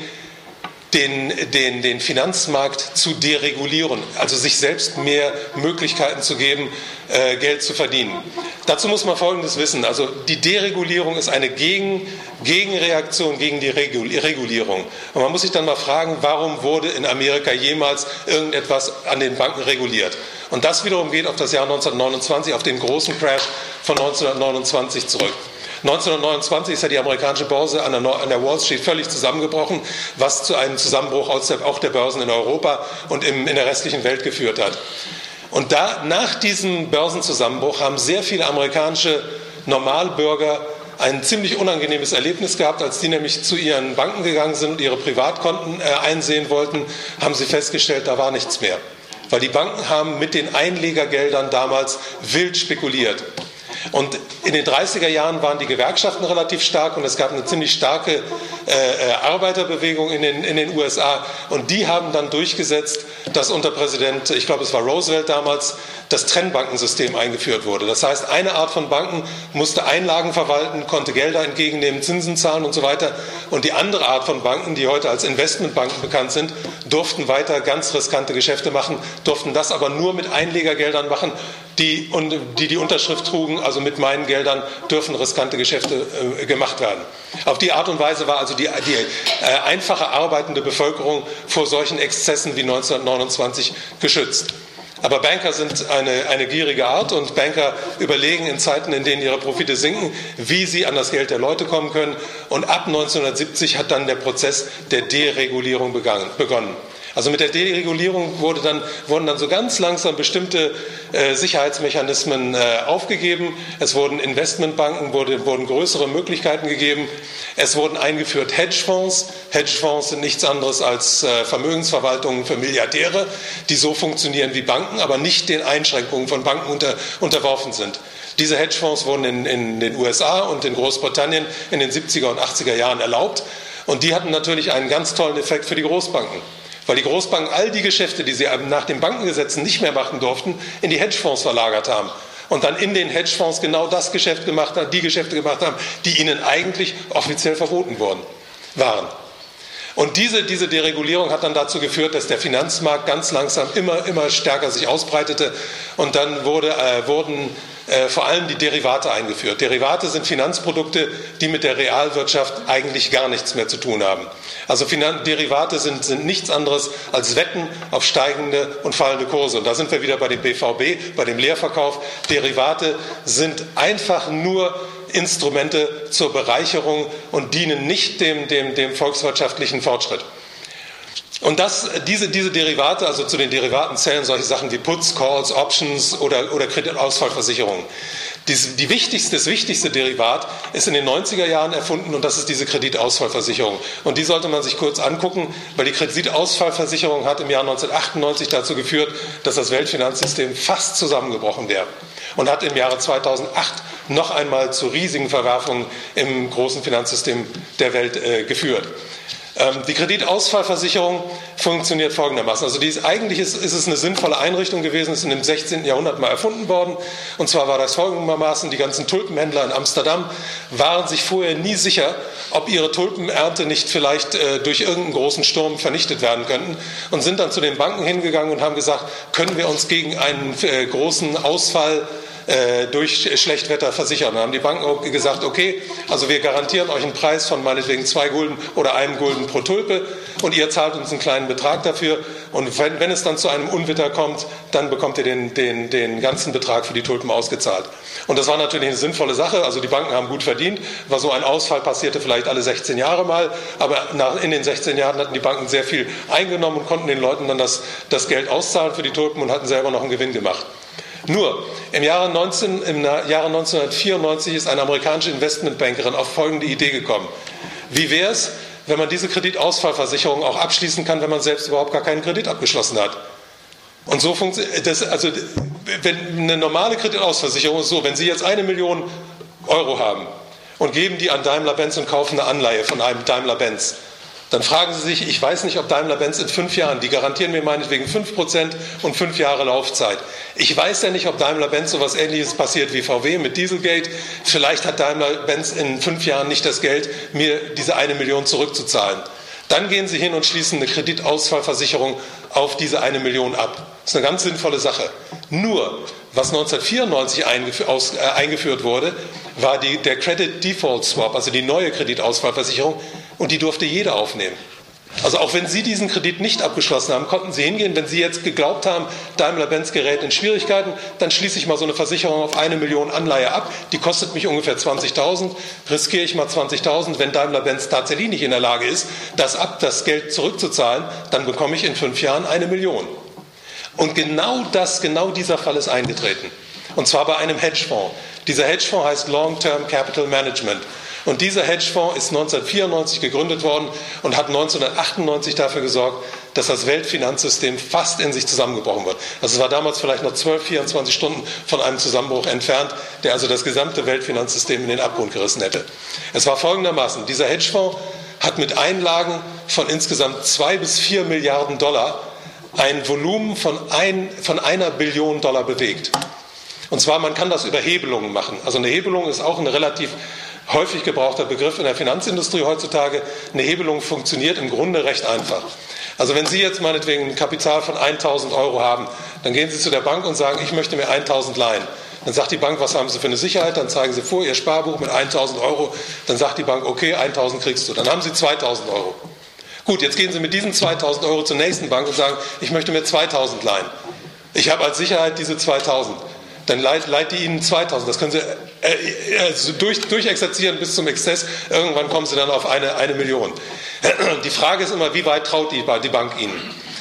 Den, den, den Finanzmarkt zu deregulieren, also sich selbst mehr Möglichkeiten zu geben, äh, Geld zu verdienen. Dazu muss man Folgendes wissen, also die Deregulierung ist eine Gegen, Gegenreaktion gegen die Regulierung. Und man muss sich dann mal fragen, warum wurde in Amerika jemals irgendetwas an den Banken reguliert? Und das wiederum geht auf das Jahr neunzehnhundertneunundzwanzig, auf den großen Crash von neunzehnhundertneunundzwanzig zurück. neunzehnhundertneunundzwanzig ist ja die amerikanische Börse an der, an der Wall Street völlig zusammengebrochen, was zu einem Zusammenbruch aus der, auch der Börsen in Europa und im, in der restlichen Welt geführt hat. Und da, nach diesem Börsenzusammenbruch haben sehr viele amerikanische Normalbürger ein ziemlich unangenehmes Erlebnis gehabt, als die nämlich zu ihren Banken gegangen sind und ihre Privatkonten äh, einsehen wollten, haben sie festgestellt, da war nichts mehr. Weil die Banken haben mit den Einlegergeldern damals wild spekuliert. Und in den dreißiger Jahren waren die Gewerkschaften relativ stark und es gab eine ziemlich starke äh, Arbeiterbewegung in den, in den U S A. Und die haben dann durchgesetzt, dass unter Präsident, ich glaube es war Roosevelt damals, das Trennbankensystem eingeführt wurde. Das heißt, eine Art von Banken musste Einlagen verwalten, konnte Gelder entgegennehmen, Zinsen zahlen und so weiter. Und die andere Art von Banken, die heute als Investmentbanken bekannt sind, durften weiter ganz riskante Geschäfte machen, durften das aber nur mit Einlegergeldern machen, die die, die Unterschrift trugen, also mit meinen Geldern dürfen riskante Geschäfte äh, gemacht werden. Auf die Art und Weise war also die, die äh, einfache arbeitende Bevölkerung vor solchen Exzessen wie neunzehnhundertneunundzwanzig geschützt. Aber Banker sind eine, eine gierige Art und Banker überlegen in Zeiten, in denen ihre Profite sinken, wie sie an das Geld der Leute kommen können. Und ab neunzehnhundertsiebzig hat dann der Prozess der Deregulierung begangen, begonnen. Also mit der Deregulierung wurde dann, wurden dann so ganz langsam bestimmte äh, Sicherheitsmechanismen äh, aufgegeben. Es wurden Investmentbanken, wurde, wurden größere Möglichkeiten gegeben. Es wurden eingeführt Hedgefonds. Hedgefonds sind nichts anderes als äh, Vermögensverwaltungen für Milliardäre, die so funktionieren wie Banken, aber nicht den Einschränkungen von Banken unter, unterworfen sind. Diese Hedgefonds wurden in, in den U S A und in Großbritannien in den siebziger und achtziger Jahren erlaubt. Und die hatten natürlich einen ganz tollen Effekt für die Großbanken. Weil die Großbanken all die Geschäfte, die sie nach den Bankengesetzen nicht mehr machen durften, in die Hedgefonds verlagert haben. Und dann in den Hedgefonds genau das Geschäft gemacht haben, die Geschäfte gemacht haben, die ihnen eigentlich offiziell verboten worden waren. Und diese, diese Deregulierung hat dann dazu geführt, dass der Finanzmarkt ganz langsam immer, immer stärker sich ausbreitete. Und dann wurde, äh, wurden äh, vor allem die Derivate eingeführt. Derivate sind Finanzprodukte, die mit der Realwirtschaft eigentlich gar nichts mehr zu tun haben. Also Finan- Derivate sind, sind nichts anderes als Wetten auf steigende und fallende Kurse. Und da sind wir wieder bei dem B V B, bei dem Leerverkauf. Derivate sind einfach nur Instrumente zur Bereicherung und dienen nicht dem, dem, dem volkswirtschaftlichen Fortschritt. Und das, diese, diese Derivate, also zu den Derivaten zählen solche Sachen wie Puts, Calls, Options oder, oder Kreditausfallversicherungen. Die, die wichtigste, das wichtigste Derivat ist in den neunziger Jahren erfunden und das ist diese Kreditausfallversicherung. Und die sollte man sich kurz angucken, weil die Kreditausfallversicherung hat im Jahr neunzehnhundertachtundneunzig dazu geführt, dass das Weltfinanzsystem fast zusammengebrochen wäre und hat im Jahre zweitausendacht noch einmal zu riesigen Verwerfungen im großen Finanzsystem der Welt äh, geführt. Ähm, die Kreditausfallversicherung funktioniert folgendermaßen. Also die ist, eigentlich ist, ist es eine sinnvolle Einrichtung gewesen, ist in dem sechzehnten Jahrhundert mal erfunden worden. Und zwar war das folgendermaßen: Die ganzen Tulpenhändler in Amsterdam waren sich vorher nie sicher, ob ihre Tulpenernte nicht vielleicht äh, durch irgendeinen großen Sturm vernichtet werden könnten und sind dann zu den Banken hingegangen und haben gesagt, können wir uns gegen einen äh, großen Ausfall äh, durch Schlechtwetter versichern. Dann haben die Banken gesagt, okay, also wir garantieren euch einen Preis von meinetwegen zwei Gulden oder einem Gulden pro Tulpe und ihr zahlt uns einen kleinen Betrag dafür und wenn, wenn es dann zu einem Unwetter kommt, dann bekommt ihr den, den, den ganzen Betrag für die Tulpen ausgezahlt. Und das war natürlich eine sinnvolle Sache, also die Banken haben gut verdient, war so ein Ausfall passierte vielleicht alle sechzehn Jahre mal, aber nach, in den sechzehn Jahren hatten die Banken sehr viel eingenommen und konnten den Leuten dann das, das Geld auszahlen für die Tulpen und hatten selber noch einen Gewinn gemacht. Nur, im Jahre, neunzehn, im Jahre neunzehnhundertvierundneunzig ist eine amerikanische Investmentbankerin auf folgende Idee gekommen. Wie wäre es, wenn man diese Kreditausfallversicherung auch abschließen kann, wenn man selbst überhaupt gar keinen Kredit abgeschlossen hat? Und so funktioniert das, also wenn eine normale Kreditausfallversicherung ist so, wenn Sie jetzt eine Million Euro haben und geben die an Daimler-Benz und kaufen eine Anleihe von einem Daimler-Benz, dann fragen Sie sich, ich weiß nicht, ob Daimler-Benz in fünf Jahren, die garantieren mir meinetwegen fünf Prozent und fünf Jahre Laufzeit. Ich weiß ja nicht, ob Daimler-Benz so etwas Ähnliches passiert wie V W mit Dieselgate. Vielleicht hat Daimler-Benz in fünf Jahren nicht das Geld, mir diese eine Million zurückzuzahlen. Dann gehen Sie hin und schließen eine Kreditausfallversicherung auf diese eine Million ab. Das ist eine ganz sinnvolle Sache. Nur, was neunzehnhundertvierundneunzig eingef- aus, äh, eingeführt wurde, war die, der Credit Default Swap, also die neue Kreditausfallversicherung, und die durfte jeder aufnehmen. Also auch wenn Sie diesen Kredit nicht abgeschlossen haben, konnten Sie hingehen, wenn Sie jetzt geglaubt haben, Daimler-Benz gerät in Schwierigkeiten, dann schließe ich mal so eine Versicherung auf eine Million Anleihe ab, die kostet mich ungefähr zwanzigtausend, riskiere ich mal zwanzigtausend, wenn Daimler-Benz tatsächlich nicht in der Lage ist, das, ab, das Geld zurückzuzahlen, dann bekomme ich in fünf Jahren eine Million. Und genau das, genau dieser Fall ist eingetreten. Und zwar bei einem Hedgefonds. Dieser Hedgefonds heißt Long-Term Capital Management. Und dieser Hedgefonds ist neunzehnhundertvierundneunzig gegründet worden und hat neunzehnhundertachtundneunzig dafür gesorgt, dass das Weltfinanzsystem fast in sich zusammengebrochen wird. Also es war damals vielleicht noch zwölf, vierundzwanzig Stunden von einem Zusammenbruch entfernt, der also das gesamte Weltfinanzsystem in den Abgrund gerissen hätte. Es war folgendermaßen: Dieser Hedgefonds hat mit Einlagen von insgesamt zwei bis vier Milliarden Dollar ein Volumen von, ein, von einer Billion Dollar bewegt. Und zwar, man kann das über Hebelungen machen. Also eine Hebelung ist auch ein relativ häufig gebrauchter Begriff in der Finanzindustrie heutzutage. Eine Hebelung funktioniert im Grunde recht einfach. Also wenn Sie jetzt meinetwegen ein Kapital von tausend Euro haben, dann gehen Sie zu der Bank und sagen, ich möchte mir tausend leihen. Dann sagt die Bank, was haben Sie für eine Sicherheit? Dann zeigen Sie vor Ihr Sparbuch mit tausend Euro. Dann sagt die Bank, okay, tausend kriegst du. Dann haben Sie zweitausend Euro. Gut, jetzt gehen Sie mit diesen zweitausend Euro zur nächsten Bank und sagen, ich möchte mir zweitausend leihen. Ich habe als Sicherheit diese zweitausend. Dann leiht, leiht die Ihnen zweitausend. Das können Sie äh, also durch, durchexerzieren bis zum Exzess. Irgendwann kommen Sie dann auf eine, eine Million. Die Frage ist immer, wie weit traut die, die Bank Ihnen?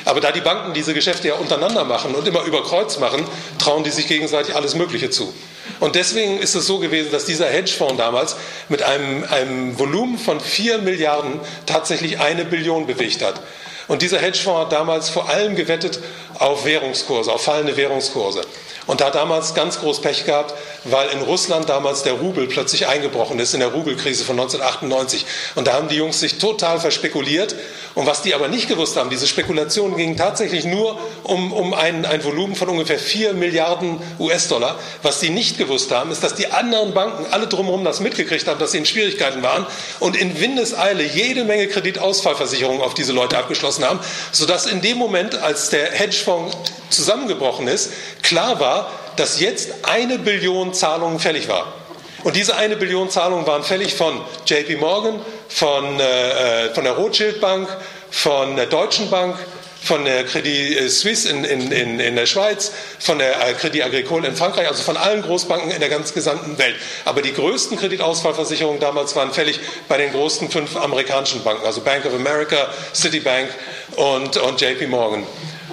Aber da die Banken diese Geschäfte ja untereinander machen und immer über Kreuz machen, trauen die sich gegenseitig alles Mögliche zu. Und deswegen ist es so gewesen, dass dieser Hedgefonds damals mit einem, einem Volumen von vier Milliarden tatsächlich eine Billion bewegt hat. Und dieser Hedgefonds hat damals vor allem gewettet auf Währungskurse, auf fallende Währungskurse. Und hat damals ganz groß Pech gehabt, weil in Russland damals der Rubel plötzlich eingebrochen ist in der Rubelkrise von neunzehnhundertachtundneunzig. Und da haben die Jungs sich total verspekuliert. Und was die aber nicht gewusst haben, diese Spekulationen gingen tatsächlich nur um, um ein, ein Volumen von ungefähr vier Milliarden U S-Dollar. Was die nicht gewusst haben, ist, dass die anderen Banken alle drumherum das mitgekriegt haben, dass sie in Schwierigkeiten waren und in Windeseile jede Menge Kreditausfallversicherungen auf diese Leute abgeschlossen haben, sodass in dem Moment, als der Hedgefonds zusammengebrochen ist, klar war, dass jetzt eine Billion Zahlungen fällig war. Und diese eine Billion Zahlungen waren fällig von J P Morgan, von, äh, von der Rothschild Bank, von der Deutschen Bank, von der Credit Suisse in, in, in, in der Schweiz, von der Credit Agricole in Frankreich, also von allen Großbanken in der ganz gesamten Welt. Aber die größten Kreditausfallversicherungen damals waren fällig bei den großen fünf amerikanischen Banken, also Bank of America, Citibank und, und J P Morgan.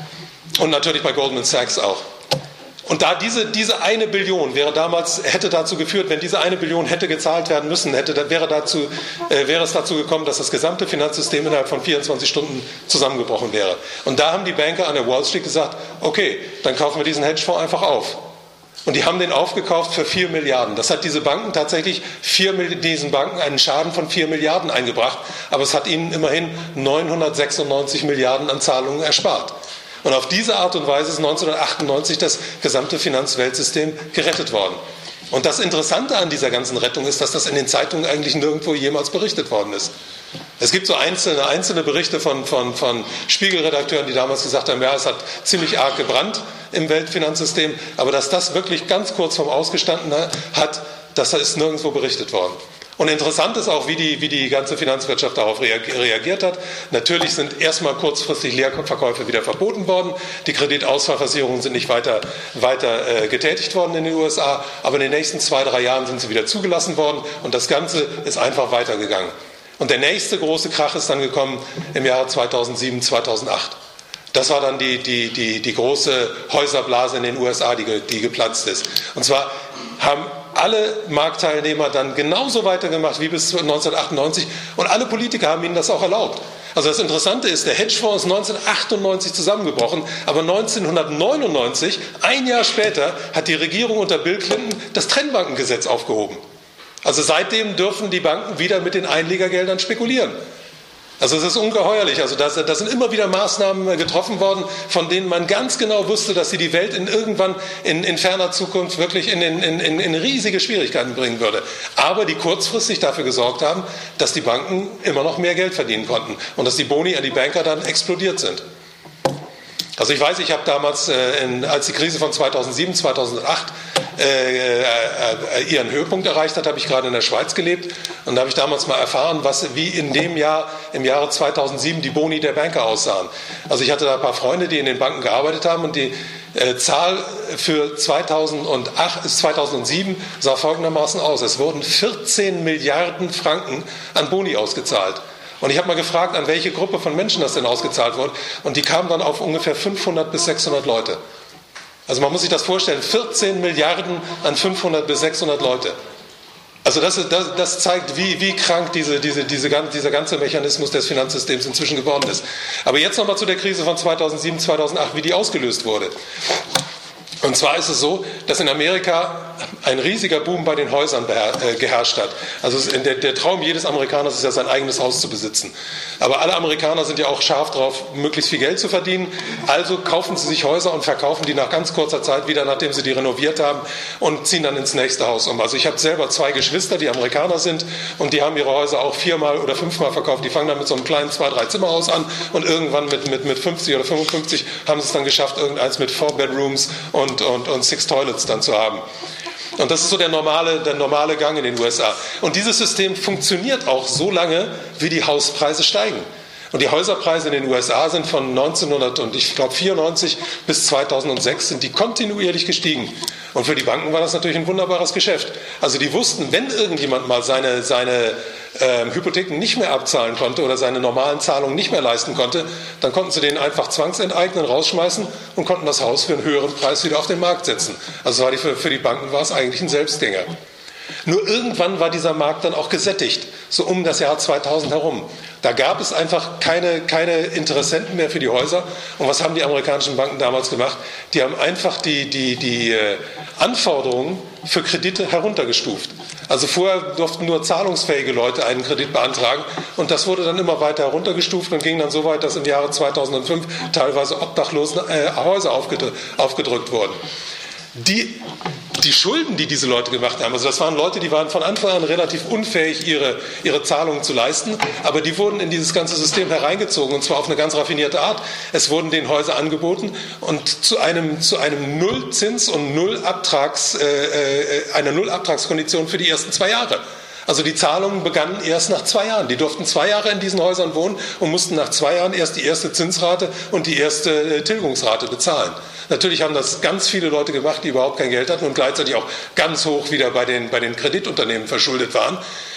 Und natürlich bei Goldman Sachs auch. Und da diese, diese eine Billion wäre damals, hätte dazu geführt, wenn diese eine Billion hätte gezahlt werden müssen, hätte, wäre, dazu, äh, wäre es dazu gekommen, dass das gesamte Finanzsystem innerhalb von vierundzwanzig Stunden zusammengebrochen wäre. Und da haben die Banker an der Wall Street gesagt, okay, dann kaufen wir diesen Hedgefonds einfach auf. Und die haben den aufgekauft für vier Milliarden. Das hat diese Banken tatsächlich, vier, diesen Banken einen Schaden von vier Milliarden eingebracht, aber es hat ihnen immerhin neunhundertsechsundneunzig Milliarden an Zahlungen erspart. Und auf diese Art und Weise ist neunzehnhundertachtundneunzig das gesamte Finanzweltsystem gerettet worden. Und das Interessante an dieser ganzen Rettung ist, dass das in den Zeitungen eigentlich nirgendwo jemals berichtet worden ist. Es gibt so einzelne, einzelne Berichte von, von, von Spiegelredakteuren, die damals gesagt haben, ja, es hat ziemlich arg gebrannt im Weltfinanzsystem, aber dass das wirklich ganz kurz vorm Ausgestanden hat, das ist nirgendwo berichtet worden. Und interessant ist auch, wie die, wie die ganze Finanzwirtschaft darauf reagiert hat. Natürlich sind erstmal kurzfristig Leerverkäufe wieder verboten worden. Die Kreditausfallversicherungen sind nicht weiter, weiter äh, getätigt worden in den U S A. Aber in den nächsten zwei, drei Jahren sind sie wieder zugelassen worden. Und das Ganze ist einfach weitergegangen. Und der nächste große Krach ist dann gekommen im Jahre zweitausendsieben, zweitausendacht. Das war dann die, die, die, die große Häuserblase in den U S A, die, die geplatzt ist. Und zwar haben alle Marktteilnehmer dann genauso weitergemacht wie bis neunzehnhundertachtundneunzig und alle Politiker haben ihnen das auch erlaubt. Also das Interessante ist, der Hedgefonds ist neunzehnhundertachtundneunzig zusammengebrochen, aber neunzehnhundertneunundneunzig, ein Jahr später, hat die Regierung unter Bill Clinton das Trennbankengesetz aufgehoben. Also seitdem dürfen die Banken wieder mit den Einlegergeldern spekulieren. Also es ist ungeheuerlich. Also da sind immer wieder Maßnahmen getroffen worden, von denen man ganz genau wusste, dass sie die Welt in irgendwann in, in ferner Zukunft wirklich in, in, in, in riesige Schwierigkeiten bringen würde. Aber die kurzfristig dafür gesorgt haben, dass die Banken immer noch mehr Geld verdienen konnten und dass die Boni an die Banker dann explodiert sind. Also ich weiß, ich habe damals, äh, in, als die Krise von zweitausendsieben, zweitausendacht äh, äh, ihren Höhepunkt erreicht hat, habe ich gerade in der Schweiz gelebt und da habe ich damals mal erfahren, was, wie in dem Jahr, im Jahre zweitausendsieben, die Boni der Banker aussahen. Also ich hatte da ein paar Freunde, die in den Banken gearbeitet haben und die äh, Zahl für zweitausendacht, zweitausendsieben sah folgendermaßen aus. Es wurden vierzehn Milliarden Franken an Boni ausgezahlt. Und ich habe mal gefragt, an welche Gruppe von Menschen das denn ausgezahlt wurde. Und die kamen dann auf ungefähr fünfhundert bis sechshundert Leute. Also man muss sich das vorstellen, vierzehn Milliarden an fünfhundert bis sechshundert Leute. Also das, das, das zeigt, wie, wie krank diese, diese, diese, dieser ganze Mechanismus des Finanzsystems inzwischen geworden ist. Aber jetzt nochmal zu der Krise von zweitausendsieben, zweitausendacht, wie die ausgelöst wurde. Und zwar ist es so, dass in Amerika ein riesiger Boom bei den Häusern geherrscht hat. Also der, der Traum jedes Amerikaners ist ja, sein eigenes Haus zu besitzen. Aber alle Amerikaner sind ja auch scharf drauf, möglichst viel Geld zu verdienen. Also kaufen sie sich Häuser und verkaufen die nach ganz kurzer Zeit wieder, nachdem sie die renoviert haben, und ziehen dann ins nächste Haus um. Also ich habe selber zwei Geschwister, die Amerikaner sind, und die haben ihre Häuser auch viermal oder fünfmal verkauft. Die fangen dann mit so einem kleinen zwei-, drei-Zimmerhaus an und irgendwann mit, mit, mit fünfzig oder fünfundfünfzig haben sie es dann geschafft, irgendeins mit Four Bedrooms und Und, und, und Six Toilets dann zu haben. Und das ist so der normale, der normale Gang in den U S A. Und dieses System funktioniert auch so lange, wie die Hauspreise steigen. Und die Häuserpreise in den U S A sind von neunzehnhundert und ich glaube vierundneunzig bis zweitausendsechs sind die kontinuierlich gestiegen. Und für die Banken war das natürlich ein wunderbares Geschäft. Also die wussten, wenn irgendjemand mal seine, seine äh, Hypotheken nicht mehr abzahlen konnte oder seine normalen Zahlungen nicht mehr leisten konnte, dann konnten sie den einfach zwangsenteignen, rausschmeißen und konnten das Haus für einen höheren Preis wieder auf den Markt setzen. Also war die, für, für die Banken war es eigentlich ein Selbstgänger. Nur irgendwann war dieser Markt dann auch gesättigt, so um das Jahr zweitausend herum. Da gab es einfach keine, keine Interessenten mehr für die Häuser. Und was haben die amerikanischen Banken damals gemacht? Die haben einfach die, die, die Anforderungen für Kredite heruntergestuft. Also vorher durften nur zahlungsfähige Leute einen Kredit beantragen und das wurde dann immer weiter heruntergestuft und ging dann so weit, dass im Jahre zweitausendfünf teilweise obdachlosen äh, Häuser aufgedrückt, aufgedrückt wurden. Die, die Schulden, die diese Leute gemacht haben, also das waren Leute, die waren von Anfang an relativ unfähig, ihre, ihre Zahlungen zu leisten, aber die wurden in dieses ganze System hereingezogen und zwar auf eine ganz raffinierte Art. Es wurden den Häuser angeboten und zu einem, zu einem Nullzins und Nullabtrags, äh, äh, einer Nullabtragskondition für die ersten zwei Jahre. Also die Zahlungen begannen erst nach zwei Jahren. Die durften zwei Jahre in diesen Häusern wohnen und mussten nach zwei Jahren erst die erste Zinsrate und die erste Tilgungsrate bezahlen. Natürlich haben das ganz viele Leute gemacht, die überhaupt kein Geld hatten und gleichzeitig auch ganz hoch wieder bei den, bei den Kreditunternehmen verschuldet waren.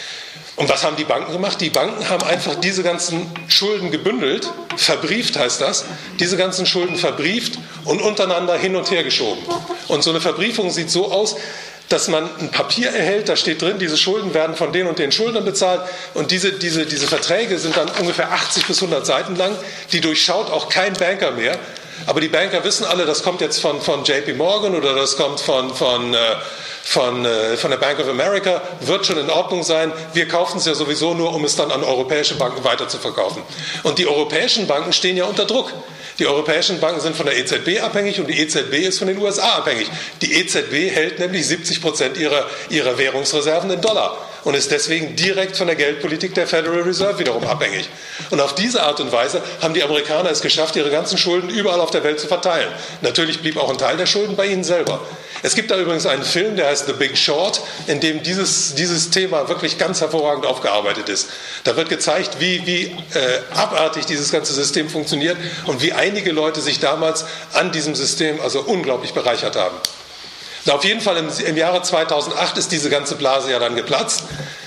Und was haben die Banken gemacht? Die Banken haben einfach diese ganzen Schulden gebündelt, verbrieft heißt das, diese ganzen Schulden verbrieft und untereinander hin und her geschoben. Und so eine Verbriefung sieht so aus, dass man ein Papier erhält, da steht drin, diese Schulden werden von den und den Schuldnern bezahlt und diese, diese, diese Verträge sind dann ungefähr achtzig bis hundert Seiten lang, die durchschaut auch kein Banker mehr. Aber die Banker wissen alle, das kommt jetzt von, von J P Morgan oder das kommt von, von, von, von der Bank of America, wird schon in Ordnung sein. Wir kaufen es ja sowieso nur, um es dann an europäische Banken weiterzuverkaufen. Und die europäischen Banken stehen ja unter Druck. Die europäischen Banken sind von der E Z B abhängig und die E Z B ist von den U S A abhängig. Die E Z B hält nämlich siebzig Prozent ihrer, ihrer Währungsreserven in Dollar und ist deswegen direkt von der Geldpolitik der Federal Reserve wiederum abhängig. Und auf diese Art und Weise haben die Amerikaner es geschafft, ihre ganzen Schulden überall auf der Welt zu verteilen. Natürlich blieb auch ein Teil der Schulden bei ihnen selber. Es gibt da übrigens einen Film, der heißt The Big Short, in dem dieses, dieses Thema wirklich ganz hervorragend aufgearbeitet ist. Da wird gezeigt, wie, wie äh, abartig dieses ganze System funktioniert und wie einige Leute sich damals an diesem System also unglaublich bereichert haben. Na, auf jeden Fall im, im Jahre zweitausendacht ist diese ganze Blase ja dann geplatzt.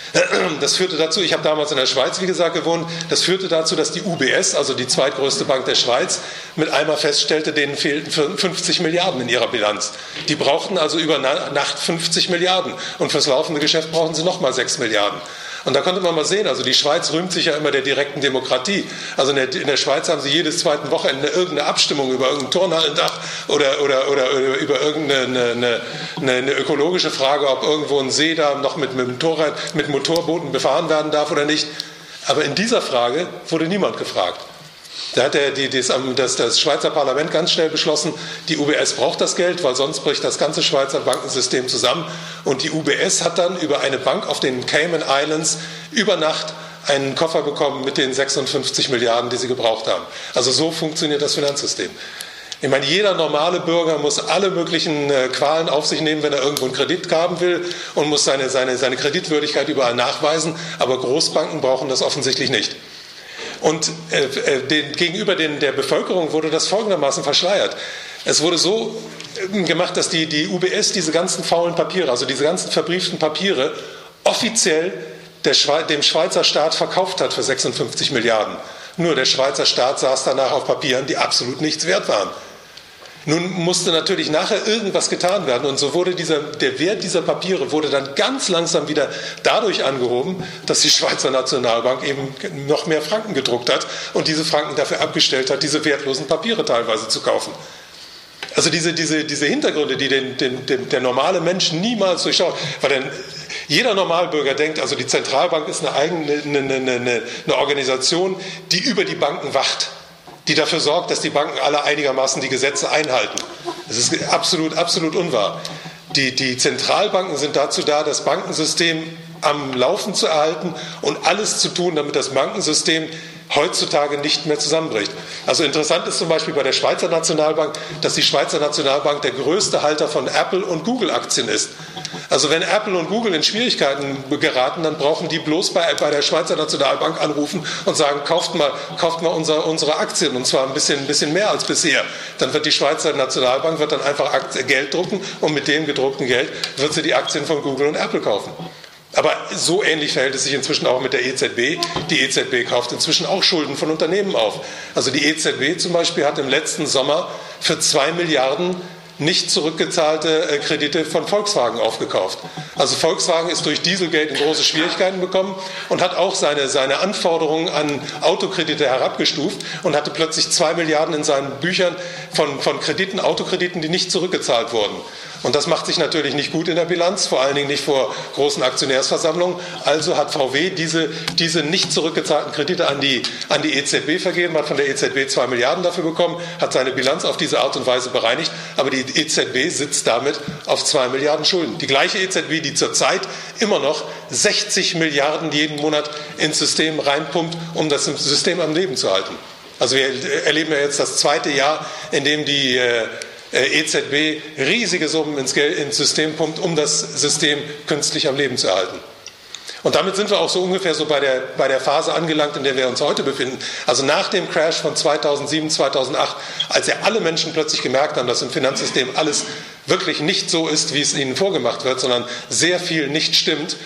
Das führte dazu, ich habe damals in der Schweiz, wie gesagt, gewohnt, das führte dazu, dass die U B S, also die zweitgrößte Bank der Schweiz, mit einmal feststellte, denen fehlten fünfzig Milliarden in ihrer Bilanz. Die brauchten also über Nacht fünfzig Milliarden und fürs laufende Geschäft brauchen sie nochmal sechs Milliarden. Und da konnte man mal sehen, also die Schweiz rühmt sich ja immer der direkten Demokratie. Also in der, in der Schweiz haben sie jedes zweite Wochenende irgendeine Abstimmung über irgendein Turnhallendach oder, oder, oder, oder über irgendeine eine, eine, eine ökologische Frage, ob irgendwo ein See da noch mit, mit, Motorrad, mit Motorbooten befahren werden darf oder nicht. Aber in dieser Frage wurde niemand gefragt. Da hat der, die, das, das Schweizer Parlament ganz schnell beschlossen, die U B S braucht das Geld, weil sonst bricht das ganze Schweizer Bankensystem zusammen. Und die U B S hat dann über eine Bank auf den Cayman Islands über Nacht einen Koffer bekommen mit den sechsundfünfzig Milliarden, die sie gebraucht haben. Also so funktioniert das Finanzsystem. Ich meine, jeder normale Bürger muss alle möglichen äh, Qualen auf sich nehmen, wenn er irgendwo einen Kredit haben will und muss seine, seine, seine Kreditwürdigkeit überall nachweisen. Aber Großbanken brauchen das offensichtlich nicht. Und äh, den, gegenüber den, der Bevölkerung wurde das folgendermaßen verschleiert. Es wurde so äh, gemacht, dass die, die U B S diese ganzen faulen Papiere, also diese ganzen verbrieften Papiere, offiziell der Schwe- dem Schweizer Staat verkauft hat für sechsundfünfzig Milliarden. Nur der Schweizer Staat saß danach auf Papieren, die absolut nichts wert waren. Nun musste natürlich nachher irgendwas getan werden und so wurde dieser, der Wert dieser Papiere wurde dann ganz langsam wieder dadurch angehoben, dass die Schweizer Nationalbank eben noch mehr Franken gedruckt hat und diese Franken dafür abgestellt hat, diese wertlosen Papiere teilweise zu kaufen. Also diese, diese, diese Hintergründe, die den, den, den, der normale Mensch niemals durchschaut, weil dann jeder Normalbürger denkt, also die Zentralbank ist eine, eigene, eine, eine, eine, eine Organisation, die über die Banken wacht, die dafür sorgt, dass die Banken alle einigermaßen die Gesetze einhalten. Das ist absolut, absolut unwahr. Die, die Zentralbanken sind dazu da, das Bankensystem am Laufen zu erhalten und alles zu tun, damit das Bankensystem heutzutage nicht mehr zusammenbricht. Also interessant ist zum Beispiel bei der Schweizer Nationalbank, dass die Schweizer Nationalbank der größte Halter von Apple- und Google-Aktien ist. Also wenn Apple und Google in Schwierigkeiten geraten, dann brauchen die bloß bei, bei der Schweizer Nationalbank anrufen und sagen, kauft mal, kauft mal unser, unsere Aktien, und zwar ein bisschen, ein bisschen mehr als bisher. Dann wird die Schweizer Nationalbank wird dann einfach Geld drucken und mit dem gedruckten Geld wird sie die Aktien von Google und Apple kaufen. Aber so ähnlich verhält es sich inzwischen auch mit der E Z B. Die E Z B kauft inzwischen auch Schulden von Unternehmen auf. Also die E Z B zum Beispiel hat im letzten Sommer für zwei Milliarden nicht zurückgezahlte Kredite von Volkswagen aufgekauft. Also Volkswagen ist durch Dieselgate in große Schwierigkeiten gekommen und hat auch seine, seine Anforderungen an Autokredite herabgestuft und hatte plötzlich zwei Milliarden in seinen Büchern von, von Krediten, Autokrediten, die nicht zurückgezahlt wurden. Und das macht sich natürlich nicht gut in der Bilanz, vor allen Dingen nicht vor großen Aktionärsversammlungen. Also hat V W diese, diese nicht zurückgezahlten Kredite an die, an die E Z B vergeben, hat von der E Z B zwei Milliarden dafür bekommen, hat seine Bilanz auf diese Art und Weise bereinigt. Aber die E Z B sitzt damit auf zwei Milliarden Schulden. Die gleiche E Z B, die zurzeit immer noch sechzig Milliarden jeden Monat ins System reinpumpt, um das System am Leben zu halten. Also wir erleben ja jetzt das zweite Jahr, in dem die äh, E Z B riesige Summen ins, Geld, ins System pumpt, um das System künstlich am Leben zu erhalten. Und damit sind wir auch so ungefähr so bei der, bei der Phase angelangt, in der wir uns heute befinden. Also nach dem Crash von zweitausendsieben, zweitausendacht, als ja alle Menschen plötzlich gemerkt haben, dass im Finanzsystem alles wirklich nicht so ist, wie es ihnen vorgemacht wird, sondern sehr viel nicht stimmt.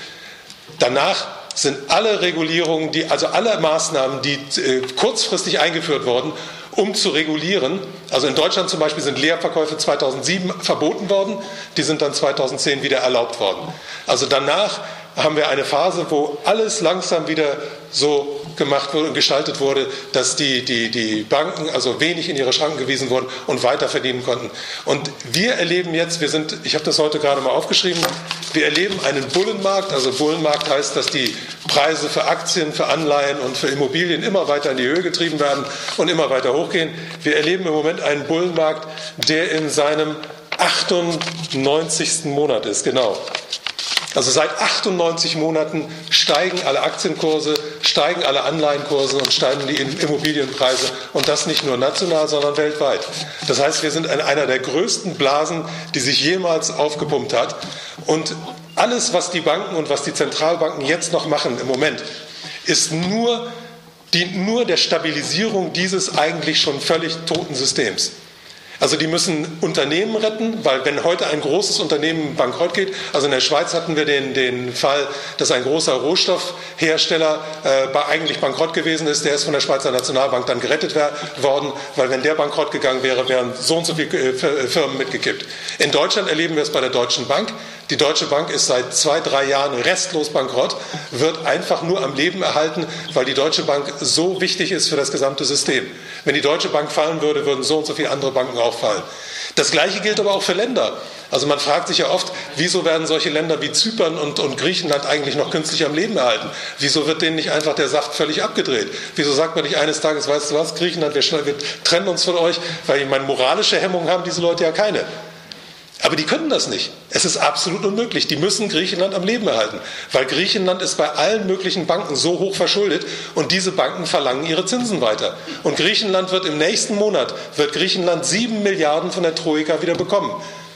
Danach sind alle Regulierungen, die, also alle Maßnahmen, die äh, kurzfristig eingeführt wurden, um zu regulieren. Also in Deutschland zum Beispiel sind Leerverkäufe zweitausendsieben verboten worden, die sind dann zweitausendzehn wieder erlaubt worden. Also danach haben wir eine Phase, wo alles langsam wieder so gemacht wurde und gestaltet wurde, dass die, die, die Banken also wenig in ihre Schranken gewiesen wurden und weiter verdienen konnten. Und wir erleben jetzt, wir sind, ich habe das heute gerade mal aufgeschrieben, wir erleben einen Bullenmarkt. Also Bullenmarkt heißt, dass die Preise für Aktien, für Anleihen und für Immobilien immer weiter in die Höhe getrieben werden und immer weiter hochgehen. Wir erleben im Moment einen Bullenmarkt, der in seinem achtundneunzigsten Monat ist, genau. Also seit achtundneunzig Monaten steigen alle Aktienkurse, steigen alle Anleihenkurse und steigen die Immobilienpreise. Und das nicht nur national, sondern weltweit. Das heißt, wir sind in einer der größten Blasen, die sich jemals aufgepumpt hat. Und alles, was die Banken und was die Zentralbanken jetzt noch machen im Moment, ist nur, dient nur der Stabilisierung dieses eigentlich schon völlig toten Systems. Also die müssen Unternehmen retten, weil wenn heute ein großes Unternehmen bankrott geht, also in der Schweiz hatten wir den, den Fall, dass ein großer Rohstoffhersteller äh, eigentlich bankrott gewesen ist, der ist von der Schweizer Nationalbank dann gerettet worden, weil wenn der bankrott gegangen wäre, wären so und so viele Firmen mitgekippt. In Deutschland erleben wir es bei der Deutschen Bank. Die Deutsche Bank ist seit zwei, drei Jahren restlos bankrott, wird einfach nur am Leben erhalten, weil die Deutsche Bank so wichtig ist für das gesamte System. Wenn die Deutsche Bank fallen würde, würden so und so viele andere Banken auch fallen. Das Gleiche gilt aber auch für Länder. Also man fragt sich ja oft, wieso werden solche Länder wie Zypern und, und Griechenland eigentlich noch künstlich am Leben erhalten? Wieso wird denen nicht einfach der Saft völlig abgedreht? Wieso sagt man nicht eines Tages, weißt du was, Griechenland, wir, wir trennen uns von euch, weil ich meine, moralische Hemmungen haben diese Leute ja keine. Aber die können das nicht. Es ist absolut unmöglich. Die müssen Griechenland am Leben erhalten, weil Griechenland ist bei allen möglichen Banken so hoch verschuldet und diese Banken verlangen ihre Zinsen weiter. Und Griechenland wird im nächsten Monat, wird Griechenland sieben Milliarden von der Troika wieder bekommen.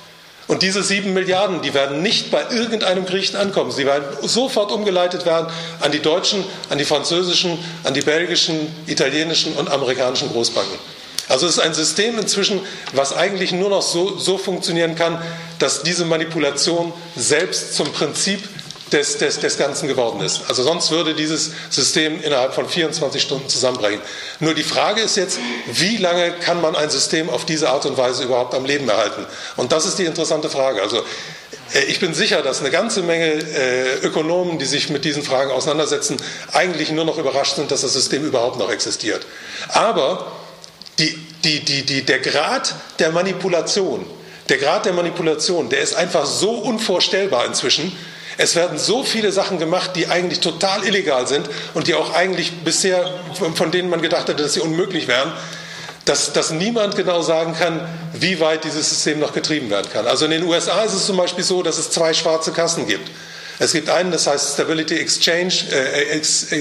Und diese sieben Milliarden, die werden nicht bei irgendeinem Griechen ankommen. Sie werden sofort umgeleitet werden an die deutschen, an die französischen, an die belgischen, italienischen und amerikanischen Großbanken. Also es ist ein System inzwischen, was eigentlich nur noch so, so funktionieren kann, dass diese Manipulation selbst zum Prinzip des, des, des Ganzen geworden ist. Also sonst würde dieses System innerhalb von vierundzwanzig Stunden zusammenbrechen. Nur die Frage ist jetzt, wie lange kann man ein System auf diese Art und Weise überhaupt am Leben erhalten? Und das ist die interessante Frage. Also ich bin sicher, dass eine ganze Menge äh, Ökonomen, die sich mit diesen Fragen auseinandersetzen, eigentlich nur noch überrascht sind, dass das System überhaupt noch existiert. Aber Die, die, die, die, der Grad der Manipulation, der Grad der Manipulation, der ist einfach so unvorstellbar inzwischen. Es werden so viele Sachen gemacht, die eigentlich total illegal sind und die auch eigentlich bisher, von denen man gedacht hätte, dass sie unmöglich wären, dass, dass niemand genau sagen kann, wie weit dieses System noch getrieben werden kann. Also in den U S A ist es zum Beispiel so, dass es zwei schwarze Kassen gibt. Es gibt einen, das heißt Stability Exchange, äh, Ex, äh,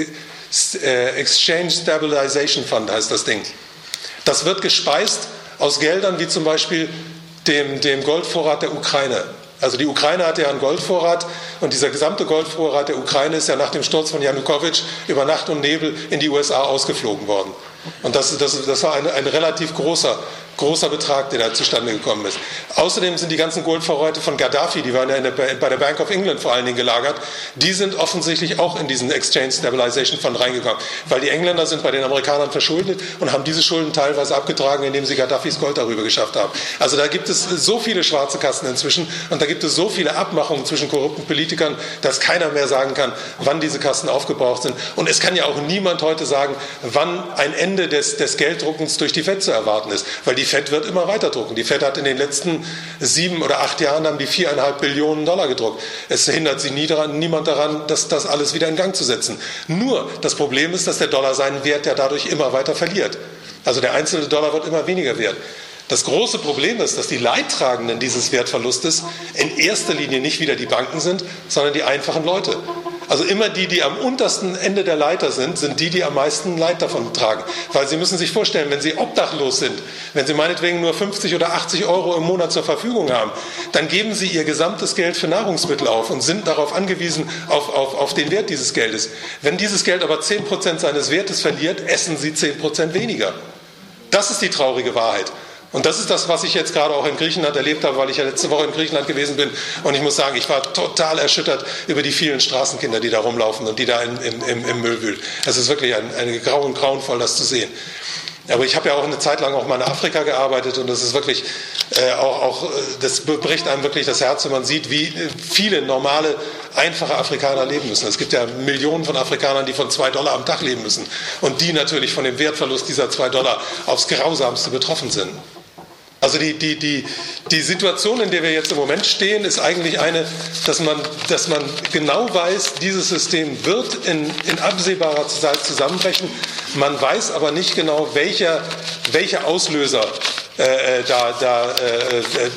Exchange Stabilization Fund heißt das Ding. Das wird gespeist aus Geldern wie zum Beispiel dem, dem Goldvorrat der Ukraine. Also die Ukraine hatte ja einen Goldvorrat und dieser gesamte Goldvorrat der Ukraine ist ja nach dem Sturz von Janukowitsch über Nacht und Nebel in die U S A ausgeflogen worden. Und das, das, das war ein, ein relativ großer, großer Betrag, der da zustande gekommen ist. Außerdem sind die ganzen Goldvorräte von Gaddafi, die waren ja in der, bei der Bank of England vor allen Dingen gelagert, die sind offensichtlich auch in diesen Exchange Stabilization Fund reingekommen, weil die Engländer sind bei den Amerikanern verschuldet und haben diese Schulden teilweise abgetragen, indem sie Gaddafis Gold darüber geschafft haben. Also da gibt es so viele schwarze Kassen inzwischen und da gibt es so viele Abmachungen zwischen korrupten Politikern, dass keiner mehr sagen kann, wann diese Kassen aufgebraucht sind. Und es kann ja auch niemand heute sagen, wann ein Ende Des, des Gelddruckens durch die Fed zu erwarten ist, weil die Fed wird immer weiter drucken. Die Fed hat in den letzten sieben oder acht Jahren haben die viereinhalb Billionen Dollar gedruckt. Es hindert sie nie daran, niemand daran, das, das alles wieder in Gang zu setzen. Nur das Problem ist, dass der Dollar seinen Wert ja dadurch immer weiter verliert. Also der einzelne Dollar wird immer weniger wert. Das große Problem ist, dass die Leidtragenden dieses Wertverlustes in erster Linie nicht wieder die Banken sind, sondern die einfachen Leute. Also immer die, die am untersten Ende der Leiter sind, sind die, die am meisten Leid davon tragen. Weil Sie müssen sich vorstellen, wenn Sie obdachlos sind, wenn Sie meinetwegen nur fünfzig oder achtzig Euro im Monat zur Verfügung haben, dann geben Sie Ihr gesamtes Geld für Nahrungsmittel auf und sind darauf angewiesen, auf, auf, auf den Wert dieses Geldes. Wenn dieses Geld aber zehn Prozent seines Wertes verliert, essen Sie zehn Prozent weniger. Das ist die traurige Wahrheit. Und das ist das, was ich jetzt gerade auch in Griechenland erlebt habe, weil ich ja letzte Woche in Griechenland gewesen bin. Und ich muss sagen, ich war total erschüttert über die vielen Straßenkinder, die da rumlaufen und die da in, in, im, im Müll wühlen. Es ist wirklich ein, ein grauen, grauenvoll, das zu sehen. Aber ich habe ja auch eine Zeit lang auch mal in Afrika gearbeitet und das ist wirklich äh, auch, auch, das bricht einem wirklich das Herz, wenn man sieht, wie viele normale, einfache Afrikaner leben müssen. Es gibt ja Millionen von Afrikanern, die von zwei Dollar am Tag leben müssen und die natürlich von dem Wertverlust dieser zwei Dollar aufs Grausamste betroffen sind. Also die, die, die, die Situation, in der wir jetzt im Moment stehen, ist eigentlich eine, dass man, dass man genau weiß, dieses System wird in, in absehbarer Zeit zusammenbrechen. Man weiß aber nicht genau, welcher, welcher Auslöser äh, da, da äh,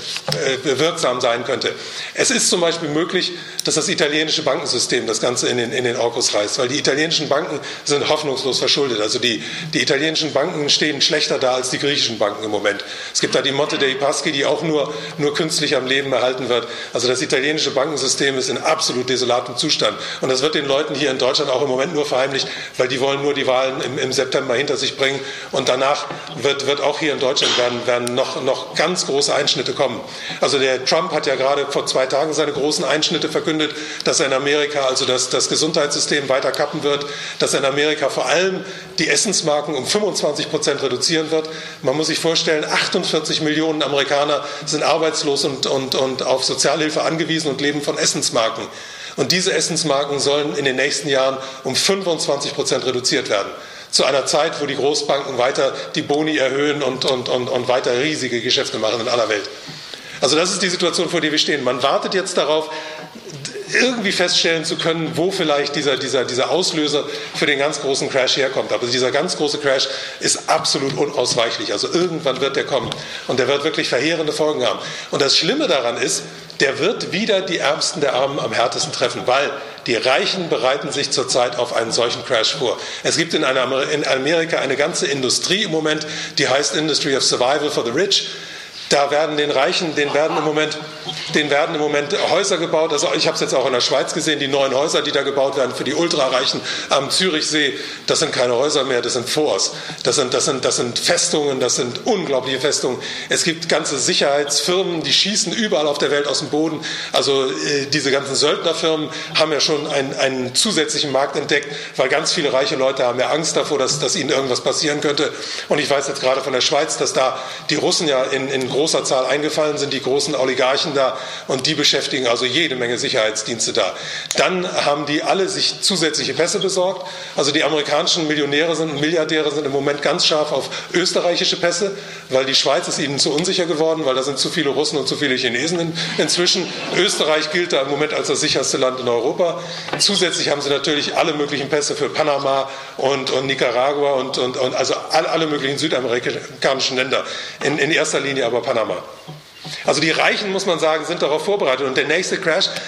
äh, wirksam sein könnte. Es ist zum Beispiel möglich, dass das italienische Bankensystem das Ganze in den, in den Orkus reißt, weil die italienischen Banken sind hoffnungslos verschuldet. Also die, die italienischen Banken stehen schlechter da als die griechischen Banken im Moment. Es gibt da die Monte dei Paschi, die auch nur, nur künstlich am Leben erhalten wird. Also das italienische Bankensystem ist in absolut desolatem Zustand. Und das wird den Leuten hier in Deutschland auch im Moment nur verheimlicht, weil die wollen nur die Wahlen im, im September hinter sich bringen. Und danach wird, wird auch hier in Deutschland werden, werden noch, noch ganz große Einschnitte kommen. Also der Trump hat ja gerade vor zwei Tagen seine großen Einschnitte verkündet, dass er in Amerika also das, das Gesundheitssystem weiter kappen wird, dass er in Amerika vor allem die Essensmarken um fünfundzwanzig Prozent reduzieren wird. Man muss sich vorstellen, achtundvierzig Millionen Amerikaner sind arbeitslos und, und, und auf Sozialhilfe angewiesen und leben von Essensmarken. Und diese Essensmarken sollen in den nächsten Jahren um fünfundzwanzig Prozent reduziert werden. Zu einer Zeit, wo die Großbanken weiter die Boni erhöhen und, und, und, und weiter riesige Geschäfte machen in aller Welt. Also das ist die Situation, vor der wir stehen. Man wartet jetzt darauf, irgendwie feststellen zu können, wo vielleicht dieser, dieser, dieser Auslöser für den ganz großen Crash herkommt. Aber dieser ganz große Crash ist absolut unausweichlich. Also irgendwann wird der kommen und der wird wirklich verheerende Folgen haben. Und das Schlimme daran ist, der wird wieder die Ärmsten der Armen am härtesten treffen, weil die Reichen bereiten sich zurzeit auf einen solchen Crash vor. Es gibt in, einer, in Amerika eine ganze Industrie im Moment, die heißt Industry of Survival for the Rich. Da werden den Reichen, denen werden im Moment, denen werden im Moment Häuser gebaut. Also ich habe es jetzt auch in der Schweiz gesehen, die neuen Häuser, die da gebaut werden für die Ultrareichen am Zürichsee, das sind keine Häuser mehr, das sind Forts. Das sind, das sind, das sind Festungen, das sind unglaubliche Festungen. Es gibt ganze Sicherheitsfirmen, die schießen überall auf der Welt aus dem Boden. Also äh, diese ganzen Söldnerfirmen haben ja schon einen, einen zusätzlichen Markt entdeckt, weil ganz viele reiche Leute haben ja Angst davor, dass, dass ihnen irgendwas passieren könnte. Und ich weiß jetzt gerade von der Schweiz, dass da die Russen ja in, in großer Zahl eingefallen sind, die großen Oligarchen da, und die beschäftigen also jede Menge Sicherheitsdienste da. Dann haben die alle sich zusätzliche Pässe besorgt. Also die amerikanischen Millionäre sind, Milliardäre sind im Moment ganz scharf auf österreichische Pässe, weil die Schweiz ist ihnen zu unsicher geworden, weil da sind zu viele Russen und zu viele Chinesen in, inzwischen. Österreich gilt da im Moment als das sicherste Land in Europa. Zusätzlich haben sie natürlich alle möglichen Pässe für Panama und, und Nicaragua und, und, und also alle, alle möglichen südamerikanischen Länder. In, in erster Linie aber Panama. Also die Reichen, muss man sagen, sind darauf vorbereitet. Und der nächste Crash,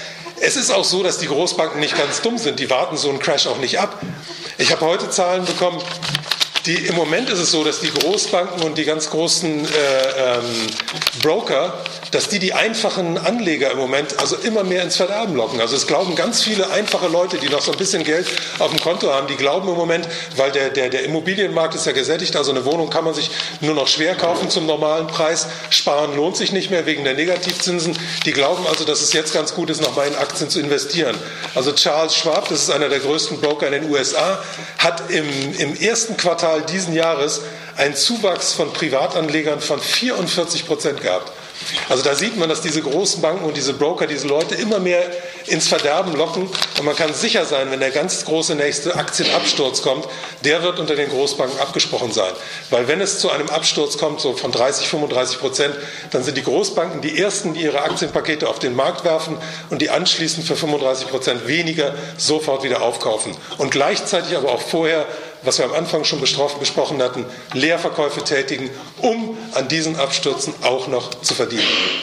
Es ist auch so, dass die Großbanken nicht ganz dumm sind. Die warten so einen Crash auch nicht ab. Ich habe heute Zahlen bekommen. Die, Im Moment ist es so, dass die Großbanken und die ganz großen äh, ähm, Broker, dass die die einfachen Anleger im Moment also immer mehr ins Verderben locken. Also es glauben ganz viele einfache Leute, die noch so ein bisschen Geld auf dem Konto haben, die glauben im Moment, weil der, der, der Immobilienmarkt ist ja gesättigt, also eine Wohnung kann man sich nur noch schwer kaufen zum normalen Preis, sparen lohnt sich nicht mehr wegen der Negativzinsen. Die glauben also, dass es jetzt ganz gut ist, nochmal in Aktien zu investieren. Also Charles Schwab, das ist einer der größten Broker in den U S A, hat im, im ersten Quartal diesen Jahres einen Zuwachs von Privatanlegern von vierundvierzig Prozent gehabt. Also da sieht man, dass diese großen Banken und diese Broker diese Leute immer mehr ins Verderben locken. Und man kann sicher sein, wenn der ganz große nächste Aktienabsturz kommt, der wird unter den Großbanken abgesprochen sein. Weil wenn es zu einem Absturz kommt, so von dreißig, fünfunddreißig Prozent, dann sind die Großbanken die ersten, die ihre Aktienpakete auf den Markt werfen und die anschließend für fünfunddreißig Prozent weniger sofort wieder aufkaufen. Und gleichzeitig aber auch vorher, was wir am Anfang schon besprochen hatten, Leerverkäufe tätigen, um an diesen Abstürzen auch noch zu verdienen.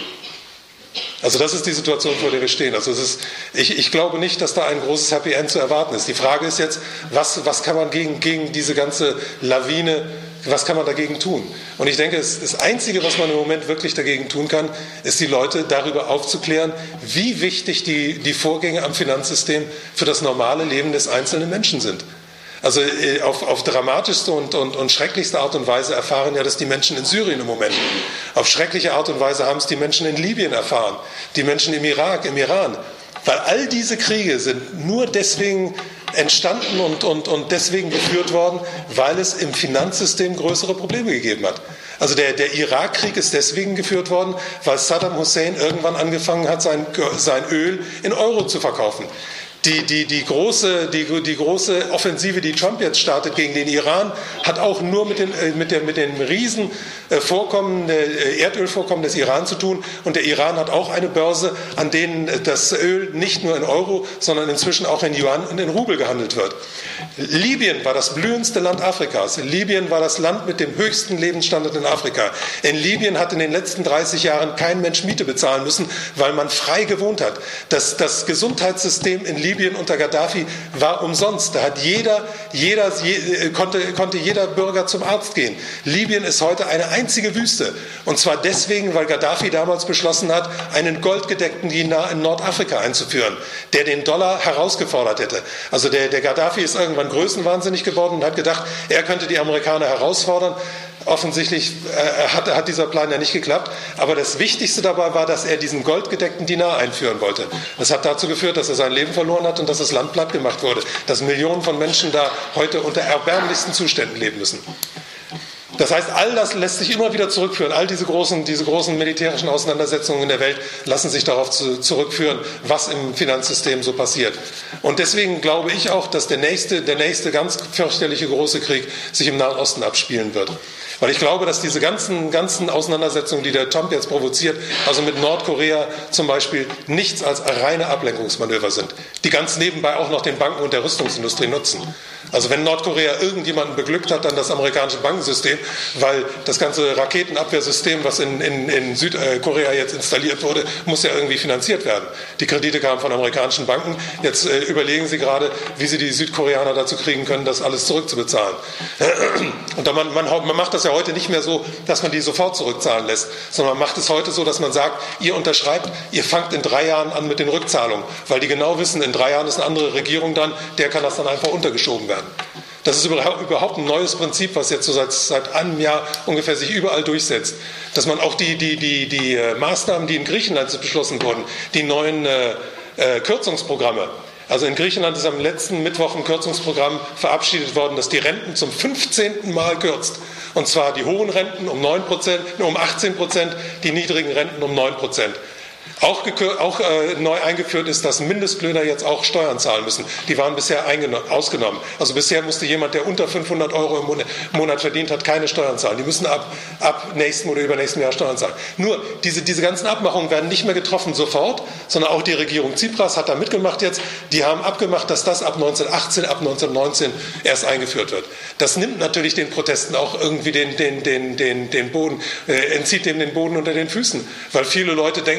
Also das ist die Situation, vor der wir stehen. Also es ist, ich, ich glaube nicht, dass da ein großes Happy End zu erwarten ist. Die Frage ist jetzt, was, was kann man gegen, gegen diese ganze Lawine, was kann man dagegen tun? Und ich denke, das Einzige, was man im Moment wirklich dagegen tun kann, ist die Leute darüber aufzuklären, wie wichtig die, die Vorgänge am Finanzsystem für das normale Leben des einzelnen Menschen sind. Also auf, auf dramatischste und, und, und schrecklichste Art und Weise erfahren ja das die Menschen in Syrien im Moment. Auf schreckliche Art und Weise haben es die Menschen in Libyen erfahren, die Menschen im Irak, im Iran. Weil all diese Kriege sind nur deswegen entstanden und, und, und deswegen geführt worden, weil es im Finanzsystem größere Probleme gegeben hat. Also der, der Irakkrieg ist deswegen geführt worden, weil Saddam Hussein irgendwann angefangen hat, sein, sein Öl in Euro zu verkaufen. Die, die, die, große, die, die große Offensive, die Trump jetzt startet gegen den Iran, hat auch nur mit, den, mit, der, mit dem riesen Vorkommen, Erdölvorkommen des Iran zu tun. Und der Iran hat auch eine Börse, an denen das Öl nicht nur in Euro, sondern inzwischen auch in Yuan und in Rubel gehandelt wird. Libyen war das blühendste Land Afrikas. Libyen war das Land mit dem höchsten Lebensstandard in Afrika. In Libyen hat in den letzten dreißig Jahren kein Mensch Miete bezahlen müssen, weil man frei gewohnt hat. Das, das Gesundheitssystem in Libyen unter Gaddafi war umsonst. Da hat jeder, jeder je, konnte, konnte jeder Bürger zum Arzt gehen. Libyen ist heute eine einzige Wüste. Und zwar deswegen, weil Gaddafi damals beschlossen hat, einen goldgedeckten Dinar in Nordafrika einzuführen, der den Dollar herausgefordert hätte. Also der, der Gaddafi ist irgendwann größenwahnsinnig geworden und hat gedacht, er könnte die Amerikaner herausfordern. Offensichtlich äh, hat, hat dieser Plan ja nicht geklappt. Aber das Wichtigste dabei war, dass er diesen goldgedeckten Dinar einführen wollte. Das hat dazu geführt, dass er sein Leben verloren hat und dass das Land platt gemacht wurde. Dass Millionen von Menschen da heute unter erbärmlichsten Zuständen leben müssen. Das heißt, all das lässt sich immer wieder zurückführen. All diese großen, diese großen militärischen Auseinandersetzungen in der Welt lassen sich darauf zu, zurückführen, was im Finanzsystem so passiert. Und deswegen glaube ich auch, dass der nächste, der nächste ganz fürchterliche große Krieg sich im Nahen Osten abspielen wird. Weil ich glaube, dass diese ganzen, ganzen Auseinandersetzungen, die der Trump jetzt provoziert, also mit Nordkorea zum Beispiel, nichts als reine Ablenkungsmanöver sind, die ganz nebenbei auch noch den Banken und der Rüstungsindustrie nutzen. Also wenn Nordkorea irgendjemanden beglückt hat, dann das amerikanische Bankensystem, weil das ganze Raketenabwehrsystem, was in, in, in Südkorea jetzt installiert wurde, muss ja irgendwie finanziert werden. Die Kredite kamen von amerikanischen Banken. Jetzt äh, überlegen sie gerade, wie sie die Südkoreaner dazu kriegen können, das alles zurückzubezahlen. Und dann man, man, man macht das ja heute nicht mehr so, dass man die sofort zurückzahlen lässt, sondern man macht es heute so, dass man sagt, ihr unterschreibt, ihr fangt in drei Jahren an mit den Rückzahlungen, weil die genau wissen, in drei Jahren ist eine andere Regierung dann, der kann das dann einfach untergeschoben werden. Das ist überhaupt ein neues Prinzip, was jetzt so seit, seit einem Jahr ungefähr sich überall durchsetzt. Dass man auch die, die, die, die Maßnahmen, die in Griechenland beschlossen wurden, die neuen äh, äh, Kürzungsprogramme. Also in Griechenland ist am letzten Mittwoch ein Kürzungsprogramm verabschiedet worden, das die Renten zum fünfzehnten Mal kürzt. Und zwar die hohen Renten um neun Prozent, um achtzehn Prozent, die niedrigen Renten um neun Prozent. Auch, auch äh, neu eingeführt ist, dass Mindestlöhner jetzt auch Steuern zahlen müssen. Die waren bisher ausgenommen. Also bisher musste jemand, der unter fünfhundert Euro im Monat, Monat verdient hat, keine Steuern zahlen. Die müssen ab, ab nächsten oder übernächsten Jahr Steuern zahlen. Nur, diese, diese ganzen Abmachungen werden nicht mehr getroffen sofort, sondern auch die Regierung Tsipras hat da mitgemacht jetzt. Die haben abgemacht, dass das ab neunzehnhundertachtzehn, ab neunzehnhundertneunzehn erst eingeführt wird. Das nimmt natürlich den Protesten auch irgendwie den, den, den, den, den Boden, äh, entzieht dem den Boden unter den Füßen. Weil viele Leute denken dann, naja,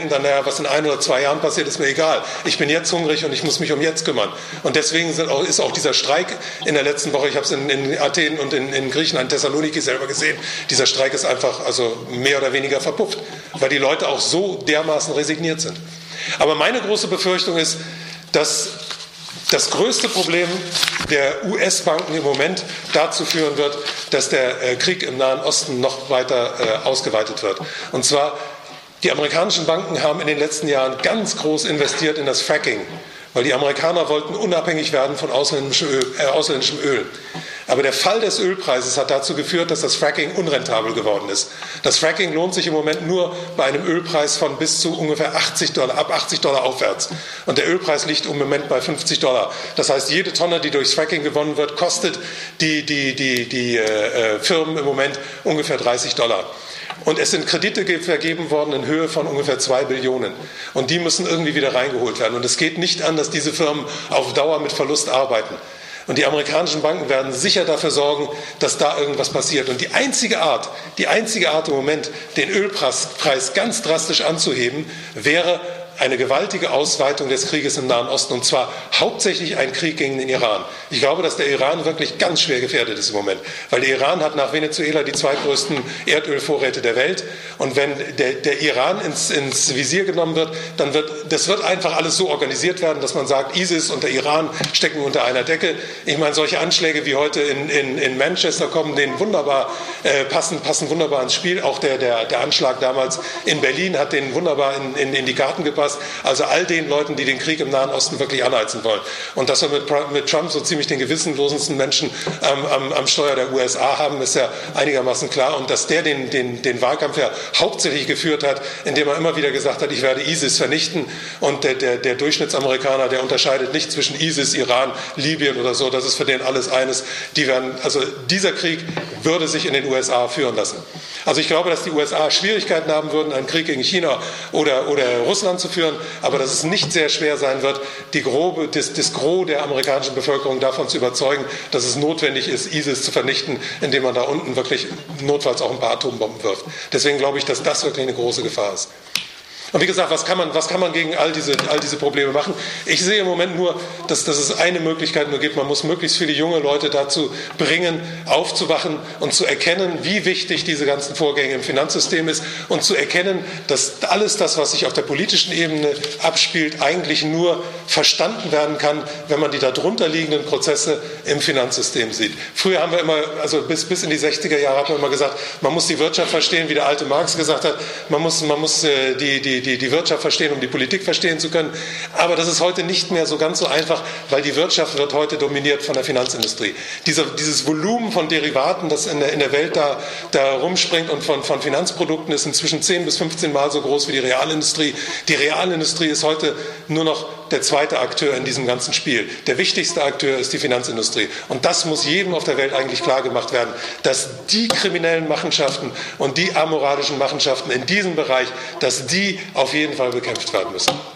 naja, was in ein oder zwei Jahren passiert, ist mir egal. Ich bin jetzt hungrig und ich muss mich um jetzt kümmern. Und deswegen sind auch, ist auch dieser Streik in der letzten Woche, ich habe es in, in Athen und in, in Griechenland, in Thessaloniki selber gesehen, dieser Streik ist einfach also mehr oder weniger verpufft, weil die Leute auch so dermaßen resigniert sind. Aber meine große Befürchtung ist, dass das größte Problem der U S-Banken im Moment dazu führen wird, dass der äh, Krieg im Nahen Osten noch weiter äh, ausgeweitet wird. Und zwar, die amerikanischen Banken haben in den letzten Jahren ganz groß investiert in das Fracking, weil die Amerikaner wollten unabhängig werden von ausländischem Öl. Äh, ausländischem Öl. Aber der Fall des Ölpreises hat dazu geführt, dass das Fracking unrentabel geworden ist. Das Fracking lohnt sich im Moment nur bei einem Ölpreis von bis zu ungefähr achtzig Dollar, ab achtzig Dollar aufwärts. Und der Ölpreis liegt im Moment bei fünfzig Dollar. Das heißt, jede Tonne, die durchs Fracking gewonnen wird, kostet die, die, die, die äh, Firmen im Moment ungefähr dreißig Dollar. Und es sind Kredite vergeben worden in Höhe von ungefähr zwei Billionen. Und die müssen irgendwie wieder reingeholt werden. Und es geht nicht an, dass diese Firmen auf Dauer mit Verlust arbeiten. Und die amerikanischen Banken werden sicher dafür sorgen, dass da irgendwas passiert. Und die einzige Art, die einzige Art im Moment, den Ölpreis ganz drastisch anzuheben, wäre eine gewaltige Ausweitung des Krieges im Nahen Osten, und zwar hauptsächlich ein Krieg gegen den Iran. Ich glaube, dass der Iran wirklich ganz schwer gefährdet ist im Moment, weil der Iran hat nach Venezuela die zweitgrößten Erdölvorräte der Welt, und wenn der, der Iran ins, ins Visier genommen wird, dann wird das wird einfach alles so organisiert werden, dass man sagt, ISIS und der Iran stecken unter einer Decke. Ich meine, solche Anschläge wie heute in, in, in Manchester kommen denen wunderbar, äh, passen, passen wunderbar ins Spiel. Auch der, der, der Anschlag damals in Berlin hat denen wunderbar in, in, in die Karten gepasst. Also all den Leuten, die den Krieg im Nahen Osten wirklich anheizen wollen. Und dass wir mit, mit Trump so ziemlich den gewissenlosesten Menschen ähm, am, am Steuer der U S A haben, ist ja einigermaßen klar. Und dass der den, den, den Wahlkampf ja hauptsächlich geführt hat, indem er immer wieder gesagt hat, ich werde ISIS vernichten. Und der, der, der Durchschnittsamerikaner, der unterscheidet nicht zwischen ISIS, Iran, Libyen oder so. Das ist für den alles eines. Die werden, also dieser Krieg würde sich in den U S A führen lassen. Also ich glaube, dass die U S A Schwierigkeiten haben würden, einen Krieg gegen China oder, oder Russland zu führen, aber dass es nicht sehr schwer sein wird, die grobe, das, das Gros der amerikanischen Bevölkerung davon zu überzeugen, dass es notwendig ist, ISIS zu vernichten, indem man da unten wirklich notfalls auch ein paar Atombomben wirft. Deswegen glaube ich, dass das wirklich eine große Gefahr ist. Und wie gesagt, was kann man, was kann man gegen all diese, all diese Probleme machen? Ich sehe im Moment nur, dass, dass es eine Möglichkeit nur gibt. Man muss möglichst viele junge Leute dazu bringen, aufzuwachen und zu erkennen, wie wichtig diese ganzen Vorgänge im Finanzsystem ist, und zu erkennen, dass alles das, was sich auf der politischen Ebene abspielt, eigentlich nur verstanden werden kann, wenn man die darunter liegenden Prozesse im Finanzsystem sieht. Früher haben wir immer, also bis, bis in die sechziger Jahre hat man immer gesagt, man muss die Wirtschaft verstehen, wie der alte Marx gesagt hat, man muss, man muss äh, die, die Die, die Wirtschaft verstehen, um die Politik verstehen zu können. Aber das ist heute nicht mehr so ganz so einfach, weil die Wirtschaft wird heute dominiert von der Finanzindustrie. Diese, dieses Volumen von Derivaten, das in der, in der Welt da, da rumspringt, und von, von Finanzprodukten, ist inzwischen zehn bis fünfzehn Mal so groß wie die Realindustrie. Die Realindustrie ist heute nur noch der zweite Akteur in diesem ganzen Spiel. Der wichtigste Akteur ist die Finanzindustrie. Und das muss jedem auf der Welt eigentlich klar gemacht werden, dass die kriminellen Machenschaften und die amoralischen Machenschaften in diesem Bereich, dass die auf jeden Fall bekämpft werden müssen.